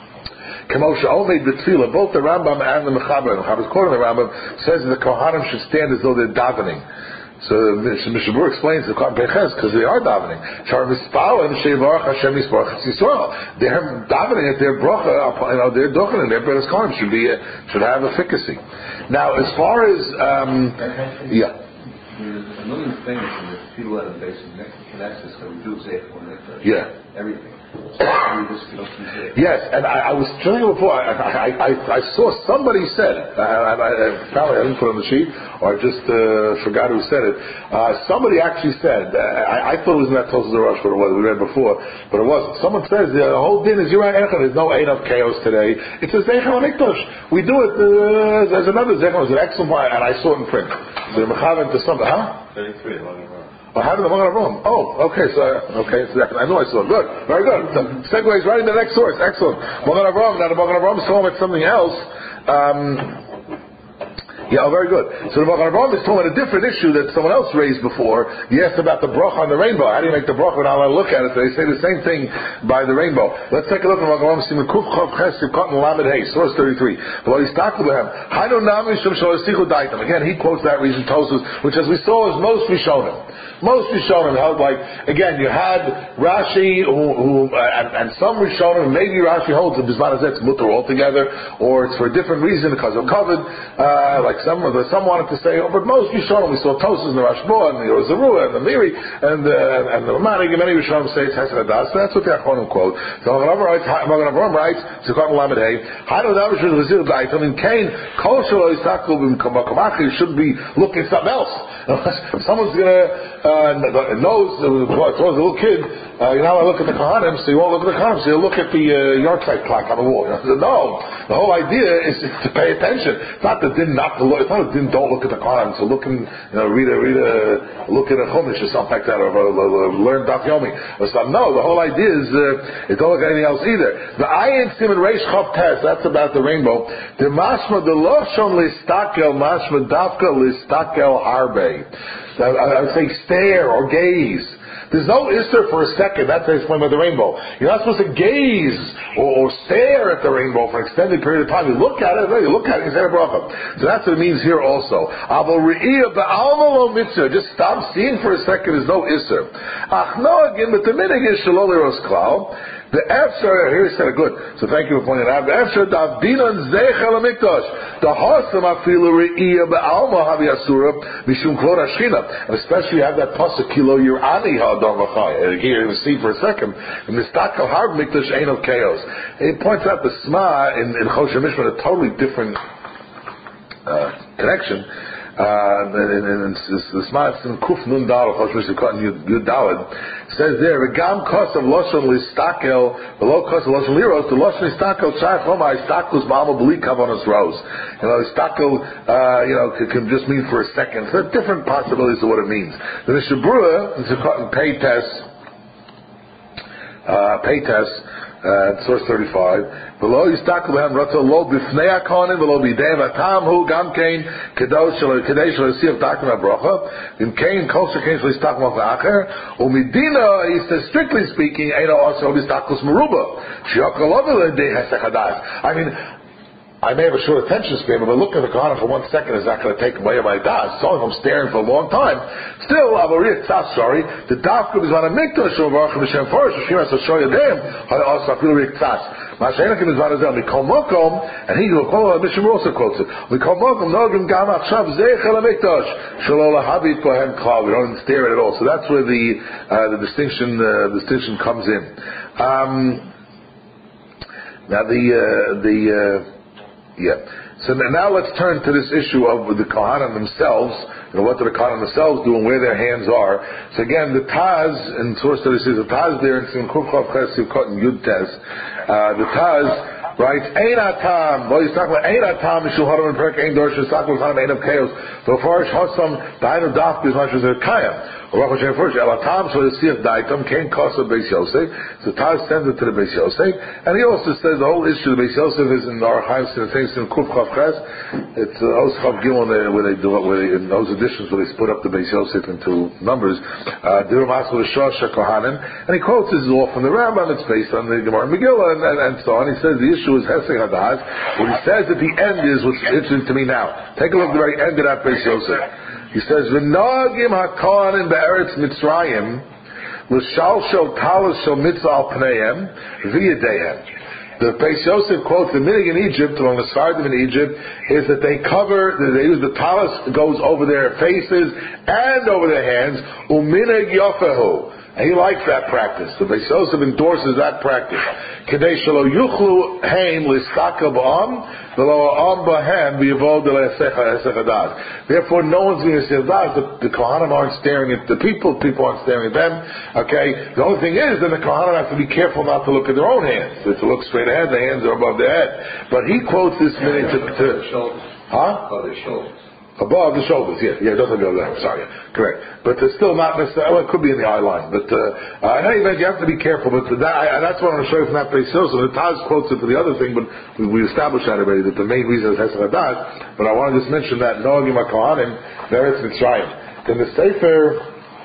Kamosha Omeid B'Tfilah, both the Rambam and the Mechaber, quoting the Rambam, says that the kohanim should stand as though they're davening. So Mishnah Berurah explains the cotton pei ches because they are davening. Shar mispal and shevarach Hashem misparach Yisrael. They're davening at their bracha, their dochen and their beres kohanim should have efficacy. Now, as far as There's a million things in the Tfilah and basic connections that we do say for everything. Yes, and I was telling you before, I saw somebody said, apparently I didn't put it on the sheet, or I just forgot who said it. Somebody actually said, I thought it was in that Tosas Rush, but it was, we read before, but it wasn't. Someone says, the whole din is Yirah Echad, there's no Ein of Chaos today. It's a Zeichel HaMikdash. We do it as another Zeichel, it's an excellent one, and I saw it in print. So you're mechaven to something, huh? 33, How did the Magen Avraham? Oh, okay. So I know I saw it. Good, very good. So, segues right into the next source. Excellent. Magen Avraham. Now the Magen Avraham is talking about something else. Very good. So the Magen Avraham is talking about a different issue that someone else raised before. He asked about the bracha on the rainbow. How do you make the bracha? We're not allowed to look at it. So they say the same thing by the rainbow. Let's take a look at Magen Avraham. Source 33. Again, he quotes that reason, Tosfos, which as we saw is most Rishonim. Most Rishonim held again, you had Rashi and some Rishonim, maybe Rashi holds the Bisman Hazeh, it's mutter altogether, or it's for a different reason because of COVID, like some wanted to say, but most Rishonim, we saw Tosfos and the Rashba and the Yozaru and the Miri and the Ramanik, and many Rishonim say it's Hesed Hadas, so that's what the Achronim quote. So Magen Avraham writes, Zikot Lamed Hey, Hainu Davish V'Zir Daitam, in Cain, Kol Shelo Yistaklu B'Makamakhi, you should be looking at something else. If someone's knows towards a little kid, you're not allowed to look at the Kohanim, so you won't look at the Kohanim, so you'll look at the yard site clock on the wall. No, the whole idea is to pay attention. It's not the din not to it's not a din, don't look at the Kohanim. So look at a Chumash or something like that, or learn Daf Yomi or something. No, the whole idea is don't look at anything else either. The Ayin Siman Reish Chav Tes, that's about the rainbow. The Mashma the Loshon Listakel Mashma Dafka Listakel Harbe. I would say stare or gaze. There's no Isser for a second. That's how I explain about the rainbow. You're not supposed to gaze or stare at the rainbow for an extended period of time. You look at it, you say a bracha. So that's what it means here also. Just stop seeing for a second. There's no Isser. But the minig is shalom liros klal. The Efshar, here he said it good, so thank you for pointing it out. The Efshar davdinan zeichel hamikdash. The Hasam afilu re'iyah be'alma havi asura mishum klor hashchina. Especially you have that pasuk kilo yirani ha'adam v'chai. Here you see for a second. In the Stakel Harb mikdash ain't of chaos. It points out the Sma in Choshen Mishpat a totally different connection. The Sma in Kuf Nun Dal Choshen Mishpat Yud Daled says there, "V'gam kos of loshon listakel, below kos of loshon liros, the loshon listakel shayach loma istakelus ma'alma b'li kavanos rose." Istakel, can just mean for a second. So there are different possibilities of what it means. The Mishnah Berurah is a pay test. Source 35. Below Yistakel Behem Ratzah Lo Bifnei HaKohanim V'lo B'Yideihem Atam Hu Gam Kein Kadosh Kadei Shelo Yisif Dakim HaBrocha V'im Kein Kol Shekein Shelo Yistakel Malach Acher U'Midina, he says, strictly speaking, Eino Osel Yistakelus Meruba Shiokal Ovele Dei Hesech Hadas. I mean, I may have a short attention span, but looking at the Kohanim for 1 second is not going to take away my das. So if I'm staring for a long time, still, the dafka is on a mikdash of Baruch Hashem first. Shema so show you them. Also, I feel riktas. Mashenakim is on a zel. Mikol mokom, and he will call Mishnah also quotes it. Mikol mokom nogim gam achshav zeichel mikdash shelo lahabit kohen klal. We don't stare at it at all. So that's where the distinction comes in. So now let's turn to this issue of the Kohanim themselves. What do the Kohanim themselves do and where their hands are? So again, the Taz in source 36, the Taz there in Simchuf Chav Ches Yukot and Yud Tes, the Taz writes, Ein Atam, well, he's talking about Ein Atam, Mishul Haram and Perek Ein Dorsh, Yisakul Haram Ein of Chaos, the Farish Hossam, the Ein of Daf, is much as a Kayam. Baruch Hashem first, El Atam, so you see if Daitam, Kain Kosa Beis Yosef, so Taz sends it to the Beis Yosef, and he also says the whole issue of Beis Yosef is in our Chaim Sin, in Kuf Chav Ches, it's Os Chav Gimel, where they do it, in those editions where they split up the Beis Yosef into numbers, Dirum Asma Shosh HaKohanim, and he quotes this all from the Rambam, it's based on the Gemara Megillah, and so on. He says the issue is Hesek Hadas. What he says at the end is what's interesting to me now. Take a look at the very end of that Beis Yosef. He says, "V'nagim haKohanim be'eretz Mitzrayim l'shalshel talis shel mitzvah al pneihem v'yedeihem." The Beis Yosef quotes the minig in Egypt, along the Sfardim in Egypt, is that they use the talis goes over their faces and over their hands. Uminig yofehu. And he likes that practice. The Beis Yosef endorses that practice. Kedei shelo yuchlu heim listakel ba'am, v'lo ha'am b'hem v'yavod l'hesech hadas. Therefore, no one's going to say that. The Kohanim aren't staring at the people aren't staring at them. Okay? The only thing is, then the Kohanim have to be careful not to look at their own hands. To look straight ahead, the hands are above their head. But he quotes this minute to shoulders. Huh? Above their shoulders. Above the shoulders, yeah, it doesn't go there. Sorry, correct. But it's still not necessarily. Well, it could be in the eye line, but I know you have to be careful. But that's what I'm going to show you from that Beis Yosef. The Taz quotes it for the other thing, but we established that already. That the main reason is Hesed Hadas. But I want to just mention that Noagim HaKohanim Be'eretz Mitzrayim. Then the Sefer,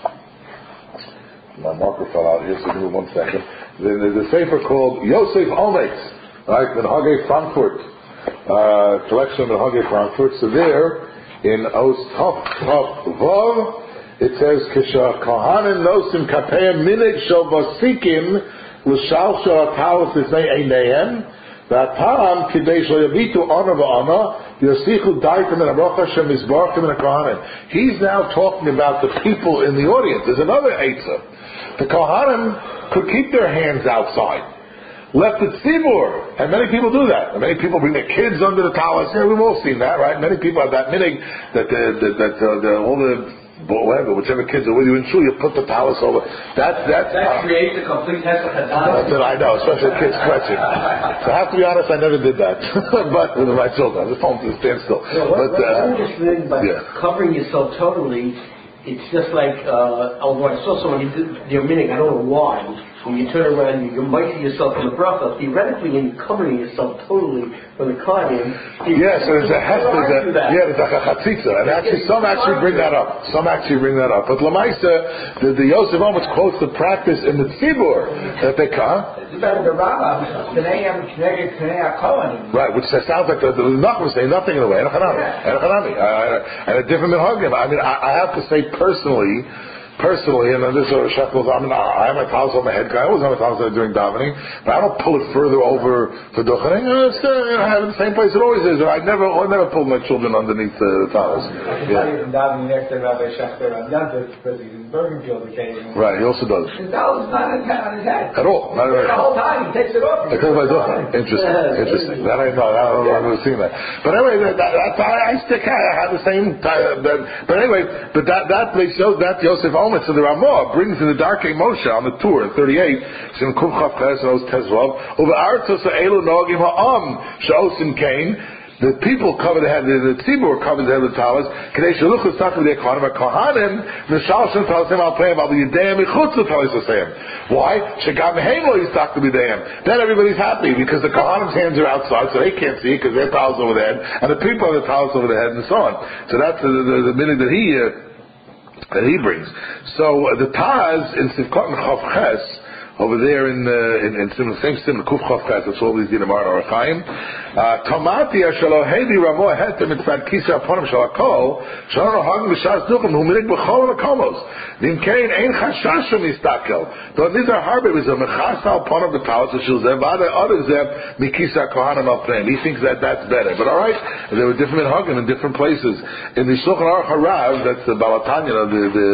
my marker fell out here, so give me 1 second. Then there's a Sefer called Yosef Ometz, right? In Hagei Frankfurt, collection of Hagei Frankfurt. So there. In Os Tov Vav, it says, "Kisha Kohanim nosim kapeim minig shel basikim l'shal shel atalos l'fnei eineihem v'atam kidei shel yavitu honor v'ana yosichu daitem and Baruch Hashem mizbarchim and Kohanim." He's now talking about the people in the audience. There's another eitzah. The Kohanim could keep their hands outside. Left it tzibur, and many people do that. And many people bring their kids under the talis. Yeah, we've all seen that, right? Many people have that minig that all the whatever, whichever kids are with you in shul, you put the talis over. That creates a complete hesed. That's what I know, especially kids stretching. So I have to be honest, I never did that. But with my children, I just told them to stand still. What's interesting about covering yourself totally, it's just like, although I saw someone do their minute, I don't know why. When you turn around, you're mighty yourself in the bracha. Theoretically, when you're covering yourself totally from the kohanim. Yes, there's a hesed. There's a chatzitza, and actually some actually bring that up. But Lamaisa, the Yosef Omitz quotes the practice in the tzibur that they right, which sounds like the Nachman saying nothing in a way. And a different minhagim. I mean, I have to say personally, and this is what Shach goes, I have my talis on my head. I always have my talis during davening, but I don't pull it further over for duchening. I have it in the same place it always is. I never pull my children underneath the talis. I can tell you from davening next to Rabbi Shechter on Yantif, because he's in Bergenfield occasionally. Right, he also does. His talis is not on his head. At all. The whole time he takes it off. Because my duchening. Interesting. That I know. I don't know if I've ever seen that. But anyway, I have the same time. But anyway, that shows that Yosef Omitz of the Ramah brings in the Darkei Moshe on the tour in 38. Sim Kuf Chav Ches and Oz Tezvav over Artos Elu Nogim Ha'am Sha'osim Kain. The people cover the head. The tzibur covers the head of the talis. Kadei Shaluchus Takim the Kohanim. Kohanim Mishalshim Talisim Al Payim Al Yedayim Ichutz Talisasayim. Why? Shagam Heimlo Yistak to be Yedayim. Then everybody's happy because the Kohanim's hands are outside, so they can't see because their talis over the head, and the people have the talis over the head, and so on. So that's the minute that he brings. So the Taz in Sivkot and Chav Ches over there in the same sim Kuf Chav Ches, that's all these in the Mar Arachaim. Tomati Ashalo Heidi Ramo Hetem Mitzvah Kisa Ponim Shalakol Shalom Hagim B'Shas Duchim Hu Minik B'Chol Nakomos Nim Kain Ein Chashashim Yistakel. So these are harbors of Mechas Al Ponim B'Talos Shul Zeh Vada Other Zeh Mikisa Kohanim Al Pneim. He thinks that that's better. But all right, there were different Hagim in different places. In the Shulchan Aruch Harav, that's the Balatanya,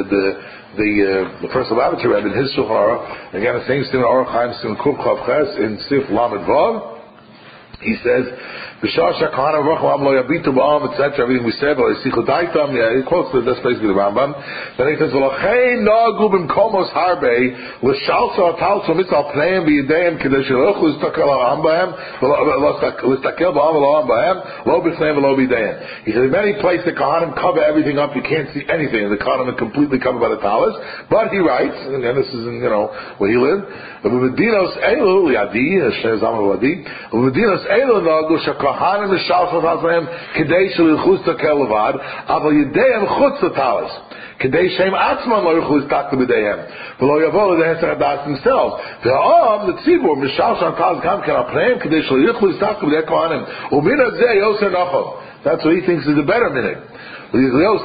the first Lavater Rebbe in his Shulchan Aruch, again the same thing in Aruch Chaim Sim Kuf Chav Ches in Sif Lamed Vav. He says, "B'shasha Kohanim Racham Lo Yabitu Ba'am," etc. Everything we said, but he quotes that's basically the Rambam. Then he says, "V'lachei Nagu B'Mkomos Harbe L'Shalsa Atalso Mitzal Pneim B'Yidayim Kadesh L'Ochlu L'Stakel Ba'am B'Hem L'Stakel Ba'am L'Olam B'Hem Lo B'Chneim V'Lo B'Yidayim." He says, in many places the Kohanim cover everything up, you can't see anything, and the Kohanim are completely covered by the talis. But he writes, and again this is in where he lived, V'Medinos Elu Liadi Hashem Zamar Liadi V'Medinos Elu Nagu Shakohanim Mishalchot Hazraim Kadei Shelichus Takel Levad Aval Yedayim Chutz Talis Kadei Shem Atzman Lo Yichus Takta B'Dayim V'Lo Yavo L'Deheser Hadas themselves V'Am the Tzibur Mishalchot Talis Kam Ken Apneim Kadei Shelichus Takta B'Dayim Kohanim Umin Azeh Yoser Nachom. That's what he thinks is the better minute. And he brings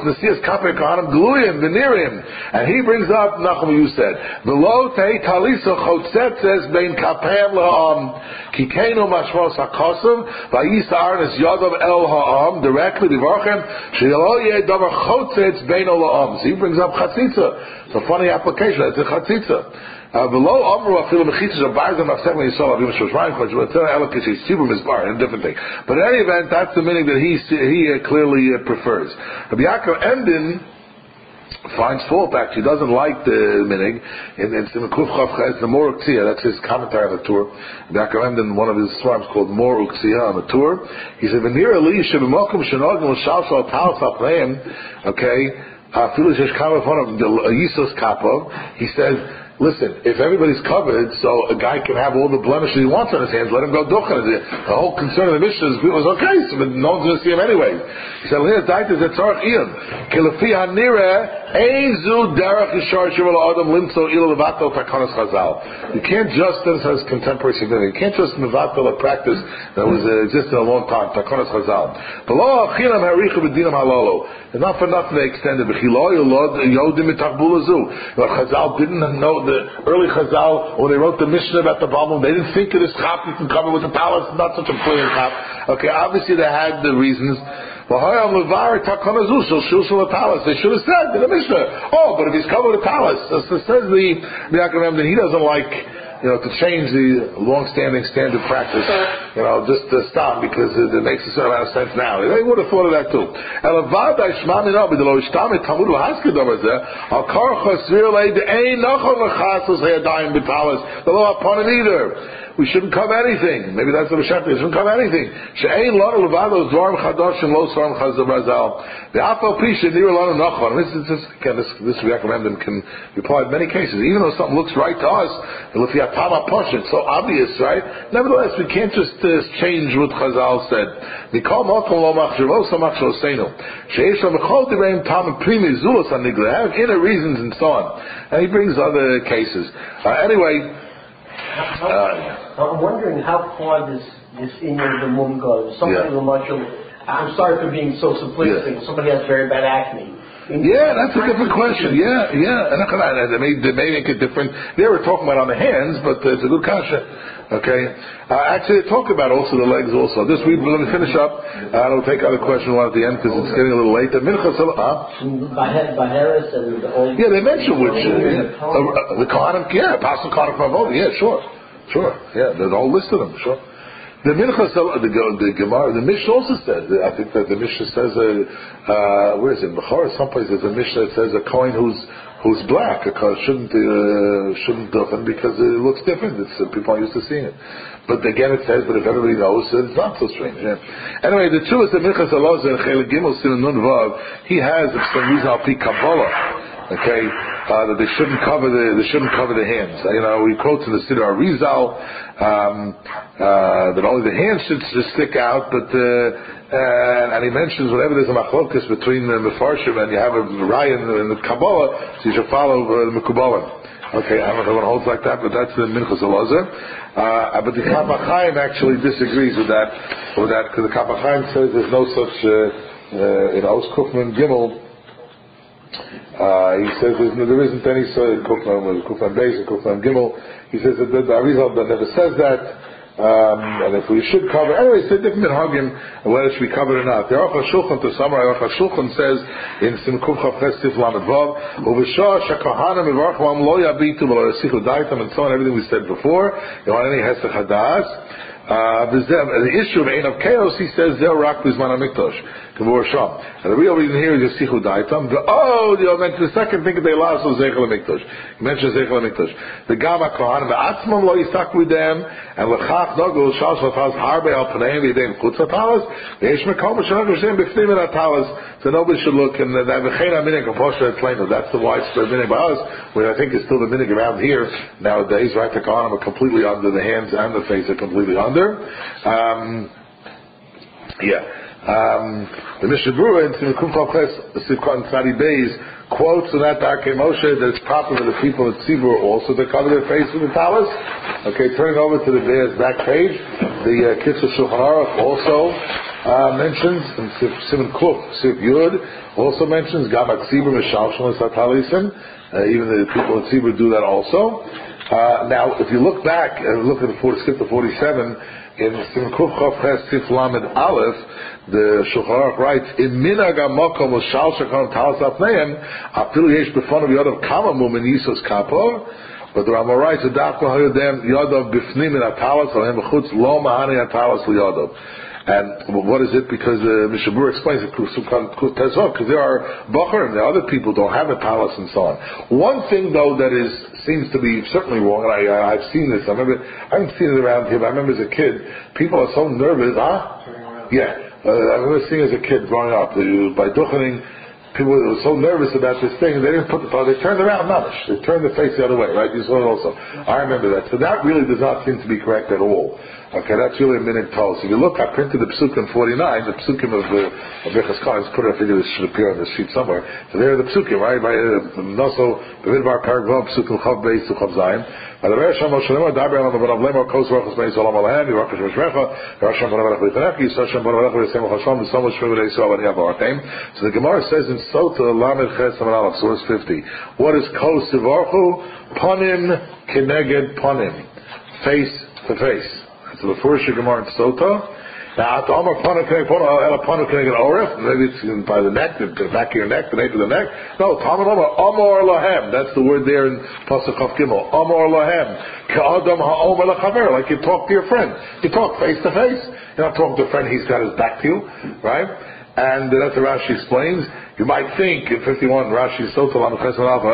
up Nachum, you said, "V'lo tei talisa chotzetzes bein kapem la'am kikenu mashmos hakosav v'yisa arnes yadav el ha'am directly divarchem she'lo yeh davar chotzetz bein la'am." So he brings up chatzitza. It's a funny application. It's a chatzitza. Below Amru Afilu Mechitzas of Barzim Afsek when you saw Avim Shoshraim Choj V'Tzera Elokis Yisibur Mizbar, a different thing. But in any event, that's the meaning that he clearly prefers. Rabbi Yaakov Emden finds fault. Actually, doesn't like the minig in Simon Kuf Chav Ches the Mor Uktzia. That's his commentary on the Torah. Rabbi Yaakov Emden, one of his svarim called Mor Uktzia on the Torah. He said, "V'nir Eli Shebemokum Shenogim L'Shalshal Talis Apneim." Okay, Afilu Shesh Kama Fonam Yisos Kapov. He says, listen, if everybody's covered, so a guy can have all the blemishes he wants on his hands, let him go duchen. The whole concern of the Mishnah was okay, so no one's going to see him anyway. He said, you can't just, this has contemporary significance, you can't just mevatel a practice that was existing a long time, takonas chazal. It's not for nothing they extended. But Chazal didn't know, the early Chazal, when they wrote the Mishnah about the problem, they didn't think of this chap you can cover with the palace, not such a brilliant chap. Okay, obviously they had the reasons. They should have said in the Mishnah, but if he's covered with a palace, so says the Yaakov that he doesn't like to change the long-standing standard practice, just to stop because it makes a certain amount of sense now. They would have thought of that too. We shouldn't cover anything. Maybe that's the Meshach. We shouldn't cover anything. She'ein lanu levado dvarim chadoshim lo svarim chazal brazal. The afal pisha nira lanu nachon. This we recommend them can be applied in many cases. Even though something looks right to us, if you have tama posh, it's so obvious, right? Nevertheless, we can't just change what Chazal said. Mikol mokom lo machshavo samach shosenu. She'esh lo mechol direim tam primi zulos anigra. Have inner reasons and so on. And he brings other cases. Anyway. I'm wondering how far this inyan of the mum goes. Somebody I'm sorry for being so simplistic. Yeah. Somebody has very bad acne. That's a different question. Yeah. They may make it different. They were talking about on the hands, but it's a good kasha. Okay. Actually, they talk about also the legs also. Let me finish up. I'll take other question one at the end because it's getting a little late. The Minchas Baharis and the old. Yeah, they mentioned which the Kohanim. Yeah, Apostle Kohanim from Avodah. Yeah, sure. Yeah, there's a whole list of them. Sure. The Minchas, the Gemara, the Mishnah also says. I think that the Mishnah says, where is it? Bechor, someplace there's a Mishnah that says a coin who's black shouldn't duchen because it looks different. People are used to seeing it. But again, it says, but if everybody knows, it's not so strange. Yeah. Anyway, the truth is the Minchas Elazar Chelik Gimel Sin Nun Vav. He has some reason al pi Kabbalah. Okay, that they shouldn't cover the hands. We quote in the Siddur Arizal that only the hands should stick out, but and he mentions whenever there's a machlokas between the mefarshim and you have a raya in the Kabbalah, so you should follow the Mekubalim. Okay, I don't know if everyone holds like that, but that's the Minchas Elazar. But the Kaf HaChaim actually disagrees with that, because the Kaf HaChaim says there's no such in Os Kufman Gimel. He says there isn't any Kufman Beis and Kufman Gimel. He says that the Arizal never says that. And if we should cover, anyway, it's a different minhagim whether it should be covered or not. The Aruch HaShulchan, to summarize, Aruch HaShulchan says in Simkuf Chavches Sif Lamed Vav, Uveshah Shakahanim Ivarchvam Lo Yabitu V'Lo Yasichu Daitam, and so on, everything we said before. You want any Hesech Hadas? The issue of Ein of Chaos, he says, Zel Rak Bizman HaMikdash. And the real reason here is Yasichu Daitam. The second thing that they lost was Zeichel HaMikdash. He mentions Zeichel HaMikdash. The Gama Kohanim, the Atzmam Lo Yisak with them, and L'chach Nogul Shal Shafaz Harbe Al Paneim Yidem Chutz HaTalas, V'yesh Mekom Shemach Hashem B'fnim in HaTalas, so nobody should look, and that V'chein HaMinig HaPosha Etzleinu, that's the widespread minig by us, which I think is still the minig around here nowadays, right? The Kohanim are completely under, the hands and the face are completely under. The Mishnah Berurah in Simkuf Chavches Sivkot Tzadi Beis quotes from that Darkei Moshe that it's proper for the people of Tzibur also to cover their face with the talis. Okay, turning over to the back page, the Kitzur Shulchan Aruch also mentions, and Simon Kuf Siv Yud also mentions Gamak Tzibur Mishalshon Satalisim. Even the people of Tzibur do that also. Now, if you look back and look at skip to 47. In Simkuf Chavches Sif Lamed Aleph, the Shulchan Aruch writes, "In minag hamakom l'shal shekam talas apneim, afilu yesh b'fanav yadav kama mum in yisos kapo." But the Rambam writes, "Adaf lahayodem yadav b'fnim in atalas alhem b'chutz lo mahani atalas l'yadav." And what is it? Because Mishnah Berurah explains it because there are bacharim, there are other people who don't have a talis and so on. One thing though that seems to be certainly wrong, and I've seen this. I haven't seen it around here, but I remember as a kid, people are so nervous. Yeah, I remember seeing as a kid growing up by duchening, people were so nervous about this thing, they didn't put the they turned around, mamish. They turned the face the other way, right? You saw it also. I remember that. So that really does not seem to be correct at all. Okay, that's really a minute told. So if you look, I printed the Psukim 49, the Psukim of Birchas Kohanim. Put it, I figure this should appear on the sheet somewhere. So there are the Psukim, right? By Noso, B'vidbar Paragvav, Psukim Chav Beis, Chav Zayim. By the Ber Hashem, Moshe Lema, Daber Alam, B'Rav Lema, Kos Rochus Beis, Olam Alahem, Yirach Hashem Shrecha, Yirach Hashem B'Rav Alech B'Tanech, Yisrael Hashem B'Rav Alech B'Yisem Chashvam, V'Som Shmei V'Yisrael V'Niyah B'Artem. So the Gemara says in Sota, Lamed Ches Amar Aleph, source 50. What is Kos Sivarchu? Panim Keneged Panim. Face to face. So the first Gemara in Sota, Now, maybe it's by the neck, the back of your neck, the nape of the neck. No, Amor Lahem. That's the word there in Pasuk Chav Gimel. Amor Lahem. Ka'adam ha'omer lachaver. Like you talk to your friend. You talk face to face. You're not talking to a friend, he's got his back to you, right? And that's what Rashi explains. You might think in 51, Rashi is so you might think they don't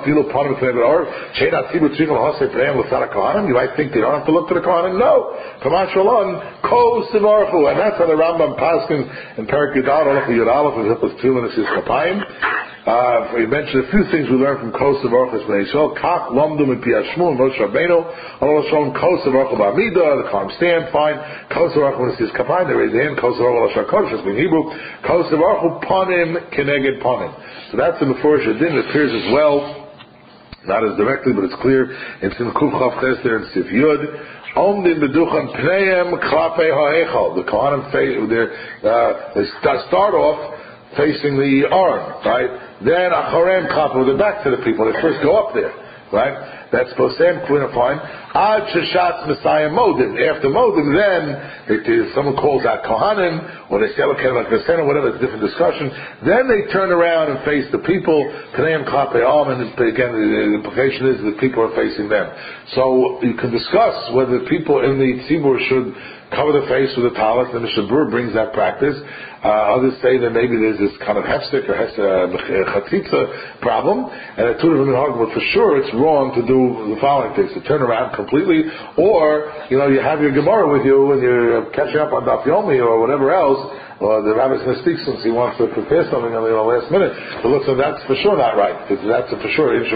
have to look to the Kohanim. No. And that's how the Rambam Paskins in Perak Yudal, Yud Aleph, and Hilchos Tefillin is his Kapayim. We mentioned a few things we learned from Kos of Orchos B'nai Yisrael. Kach Lomdu and Piyashmu and Moshe Rabbeinu. Allah Shalom Kos of Orchos B'Amida. The Kohanim stand fine. Kos of Orchos is Kapayim. They raise their hand. Kos of Orchos Lashon Kodesh in Hebrew. Kos of Orchos Panim Keneged Panim. So that's in the Mefurish Adin. It appears as well, not as directly, but it's clear. It's in Kuf Chav Ches there in Sif Yud. Omdim Beduchan Pneim Klape Ha'echal. The Kohanim they start off facing the Aron, right? Then Acharem Klape, with the back to the people. They first go up there, right? That's Posem Quinafine. Ad Shashat Messiah Modim. After Modim, then someone calls out Kohanim, or they say okay, like the or whatever. It's a different discussion. Then they turn around and face the people. Pneim Klape Am, and again the implication is that people are facing them. So you can discuss whether people in the tzibur should cover the face with a talis. The Mishnah Berurah brings that practice. Others say that maybe there's this kind of hefsek or chatzitza problem, and two different minhagim, but for sure it's wrong to do the following things: to turn around completely, or you have your Gemara with you and you're catching up on Daf Yomi or whatever else. Or the rabbi's going to speak since he wants to prepare something on the last minute. But look, so that's for sure not right. That's for sure issue.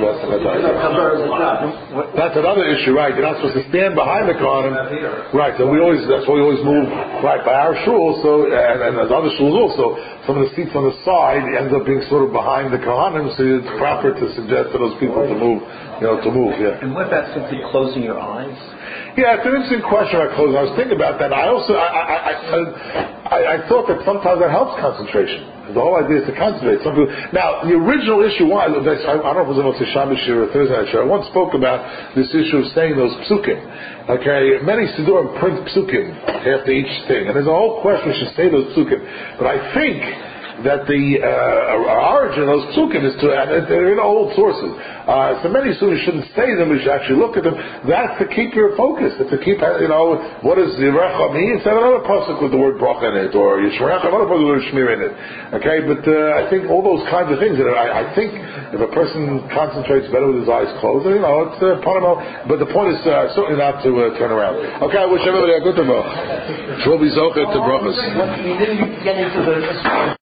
That's another issue, right? You're not supposed to stand behind the Kohanim, right? So that's why we always move right by our shul. So and there's other shuls also. Some of the seats on the side ends up being sort of behind the Kohanim. So it's proper to suggest to those people to move. Yeah. And what about simply closing your eyes? Yeah, it's an interesting question about closing. I was thinking about that. I also I thought that sometimes that helps concentration. The whole idea is to concentrate. Now, the original issue was, I don't know if it was on Shabbos Shir or Thursday night Shir, I once spoke about this issue of saying those psukim. Okay, many Sidurim print psukim after each thing, and there's a whole question we should say those psukim. But I think that the origin of those psukim is and they're in old sources. So many students shouldn't say them, we should actually look at them. That's to keep your focus, to keep, what is Yirecha mean? Instead of another pasuk with the word bracha in it, or Yishmerecha, another pasuk with the word shmir in it. Okay, but I think all those kinds of things, I think if a person concentrates better with his eyes closed, it's part of it. But the point is certainly not to turn around. Okay, I wish everybody a good tomorrow. We'll be zocher to brachas. We didn't get into the